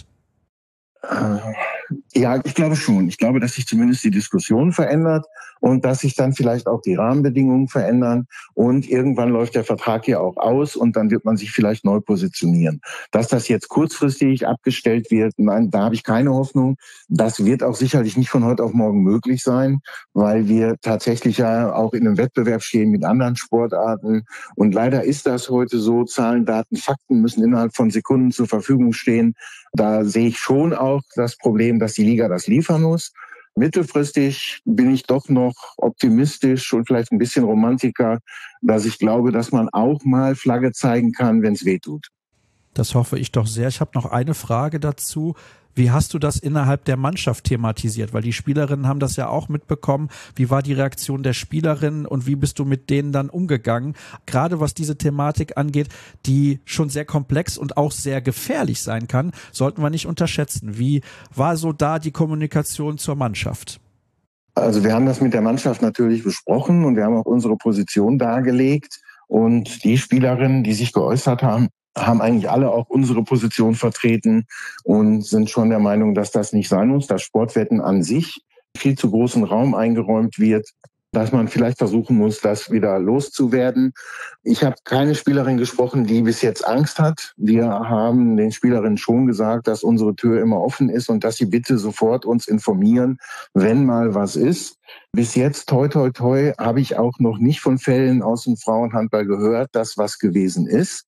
Ja, ich glaube schon. Ich glaube, dass sich zumindest die Diskussion verändert und dass sich dann vielleicht auch die Rahmenbedingungen verändern und irgendwann läuft der Vertrag ja auch aus und dann wird man sich vielleicht neu positionieren. Dass das jetzt kurzfristig abgestellt wird, nein, da habe ich keine Hoffnung. Das wird auch sicherlich nicht von heute auf morgen möglich sein, weil wir tatsächlich ja auch in einem Wettbewerb stehen mit anderen Sportarten und leider ist das heute so, Zahlen, Daten, Fakten müssen innerhalb von Sekunden zur Verfügung stehen. Da sehe ich schon auch das Problem, dass die Liga das liefern muss. Mittelfristig bin ich doch noch optimistisch und vielleicht ein bisschen Romantiker, dass ich glaube, dass man auch mal Flagge zeigen kann, wenn es weh tut. Das hoffe ich doch sehr. Ich habe noch eine Frage dazu. Wie hast du das innerhalb der Mannschaft thematisiert? Weil die Spielerinnen haben das ja auch mitbekommen. Wie war die Reaktion der Spielerinnen und wie bist du mit denen dann umgegangen? Gerade was diese Thematik angeht, die schon sehr komplex und auch sehr gefährlich sein kann, sollten wir nicht unterschätzen. Wie war so da die Kommunikation zur Mannschaft? Also wir haben das mit der Mannschaft natürlich besprochen und wir haben auch unsere Position dargelegt. Und die Spielerinnen, die sich geäußert haben, haben eigentlich alle auch unsere Position vertreten und sind schon der Meinung, dass das nicht sein muss, dass Sportwetten an sich viel zu großen Raum eingeräumt wird, dass man vielleicht versuchen muss, das wieder loszuwerden. Ich habe keine Spielerin gesprochen, die bis jetzt Angst hat. Wir haben den Spielerinnen schon gesagt, dass unsere Tür immer offen ist und dass sie bitte sofort uns informieren, wenn mal was ist. Bis jetzt, toi, toi, toi, habe ich auch noch nicht von Fällen aus dem Frauenhandball gehört, dass was gewesen ist.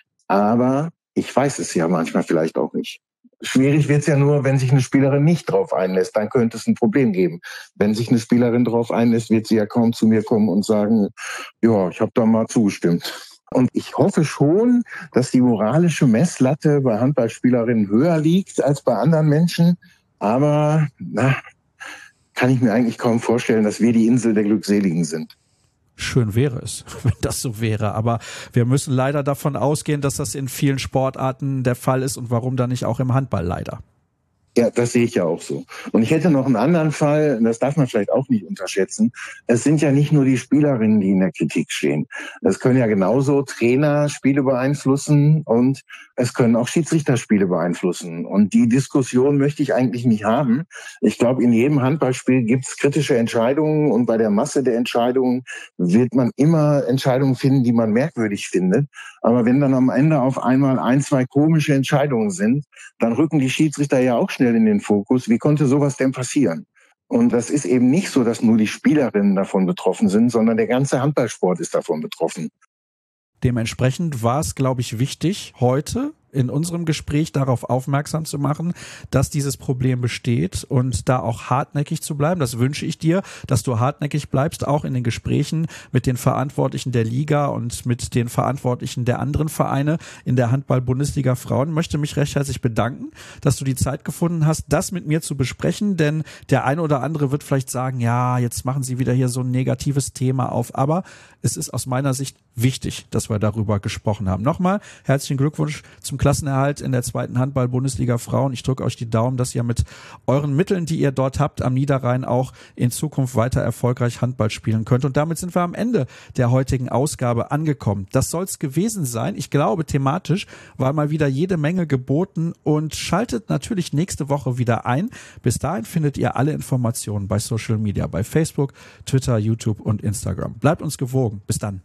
Aber ich weiß es ja manchmal vielleicht auch nicht. Schwierig wird es ja nur, wenn sich eine Spielerin nicht drauf einlässt. Dann könnte es ein Problem geben. Wenn sich eine Spielerin drauf einlässt, wird sie ja kaum zu mir kommen und sagen, ja, ich habe da mal zugestimmt. Und ich hoffe schon, dass die moralische Messlatte bei Handballspielerinnen höher liegt als bei anderen Menschen. Aber na, kann ich mir eigentlich kaum vorstellen, dass wir die Insel der Glückseligen sind. Schön wäre es, wenn das so wäre. Aber wir müssen leider davon ausgehen, dass das in vielen Sportarten der Fall ist und warum dann nicht auch im Handball leider. Ja, das sehe ich ja auch so. Und ich hätte noch einen anderen Fall, das darf man vielleicht auch nicht unterschätzen. Es sind ja nicht nur die Spielerinnen, die in der Kritik stehen. Es können ja genauso Trainer Spiele beeinflussen und es können auch Schiedsrichter Spiele beeinflussen. Und die Diskussion möchte ich eigentlich nicht haben. Ich glaube, in jedem Handballspiel gibt es kritische Entscheidungen und bei der Masse der Entscheidungen wird man immer Entscheidungen finden, die man merkwürdig findet. Aber wenn dann am Ende auf einmal ein, zwei komische Entscheidungen sind, dann rücken die Schiedsrichter ja auch schnell in den Fokus. Wie konnte sowas denn passieren? Und das ist eben nicht so, dass nur die Spielerinnen davon betroffen sind, sondern der ganze Handballsport ist davon betroffen. Dementsprechend war es, glaube ich, wichtig, heute in unserem Gespräch darauf aufmerksam zu machen, dass dieses Problem besteht und da auch hartnäckig zu bleiben. Das wünsche ich dir, dass du hartnäckig bleibst, auch in den Gesprächen mit den Verantwortlichen der Liga und mit den Verantwortlichen der anderen Vereine in der Handball-Bundesliga Frauen. Ich möchte mich recht herzlich bedanken, dass du die Zeit gefunden hast, das mit mir zu besprechen, denn der eine oder andere wird vielleicht sagen, ja, jetzt machen sie wieder hier so ein negatives Thema auf, aber es ist aus meiner Sicht wichtig, dass wir darüber gesprochen haben. Nochmal herzlichen Glückwunsch zum Klassenerhalt in der zweiten Handball-Bundesliga Frauen. Ich drücke euch die Daumen, dass ihr mit euren Mitteln, die ihr dort habt, am Niederrhein auch in Zukunft weiter erfolgreich Handball spielen könnt. Und damit sind wir am Ende der heutigen Ausgabe angekommen. Das soll es gewesen sein. Ich glaube, thematisch war mal wieder jede Menge geboten und schaltet natürlich nächste Woche wieder ein. Bis dahin findet ihr alle Informationen bei Social Media, bei Facebook, Twitter, YouTube und Instagram. Bleibt uns gewogen. Bis dann.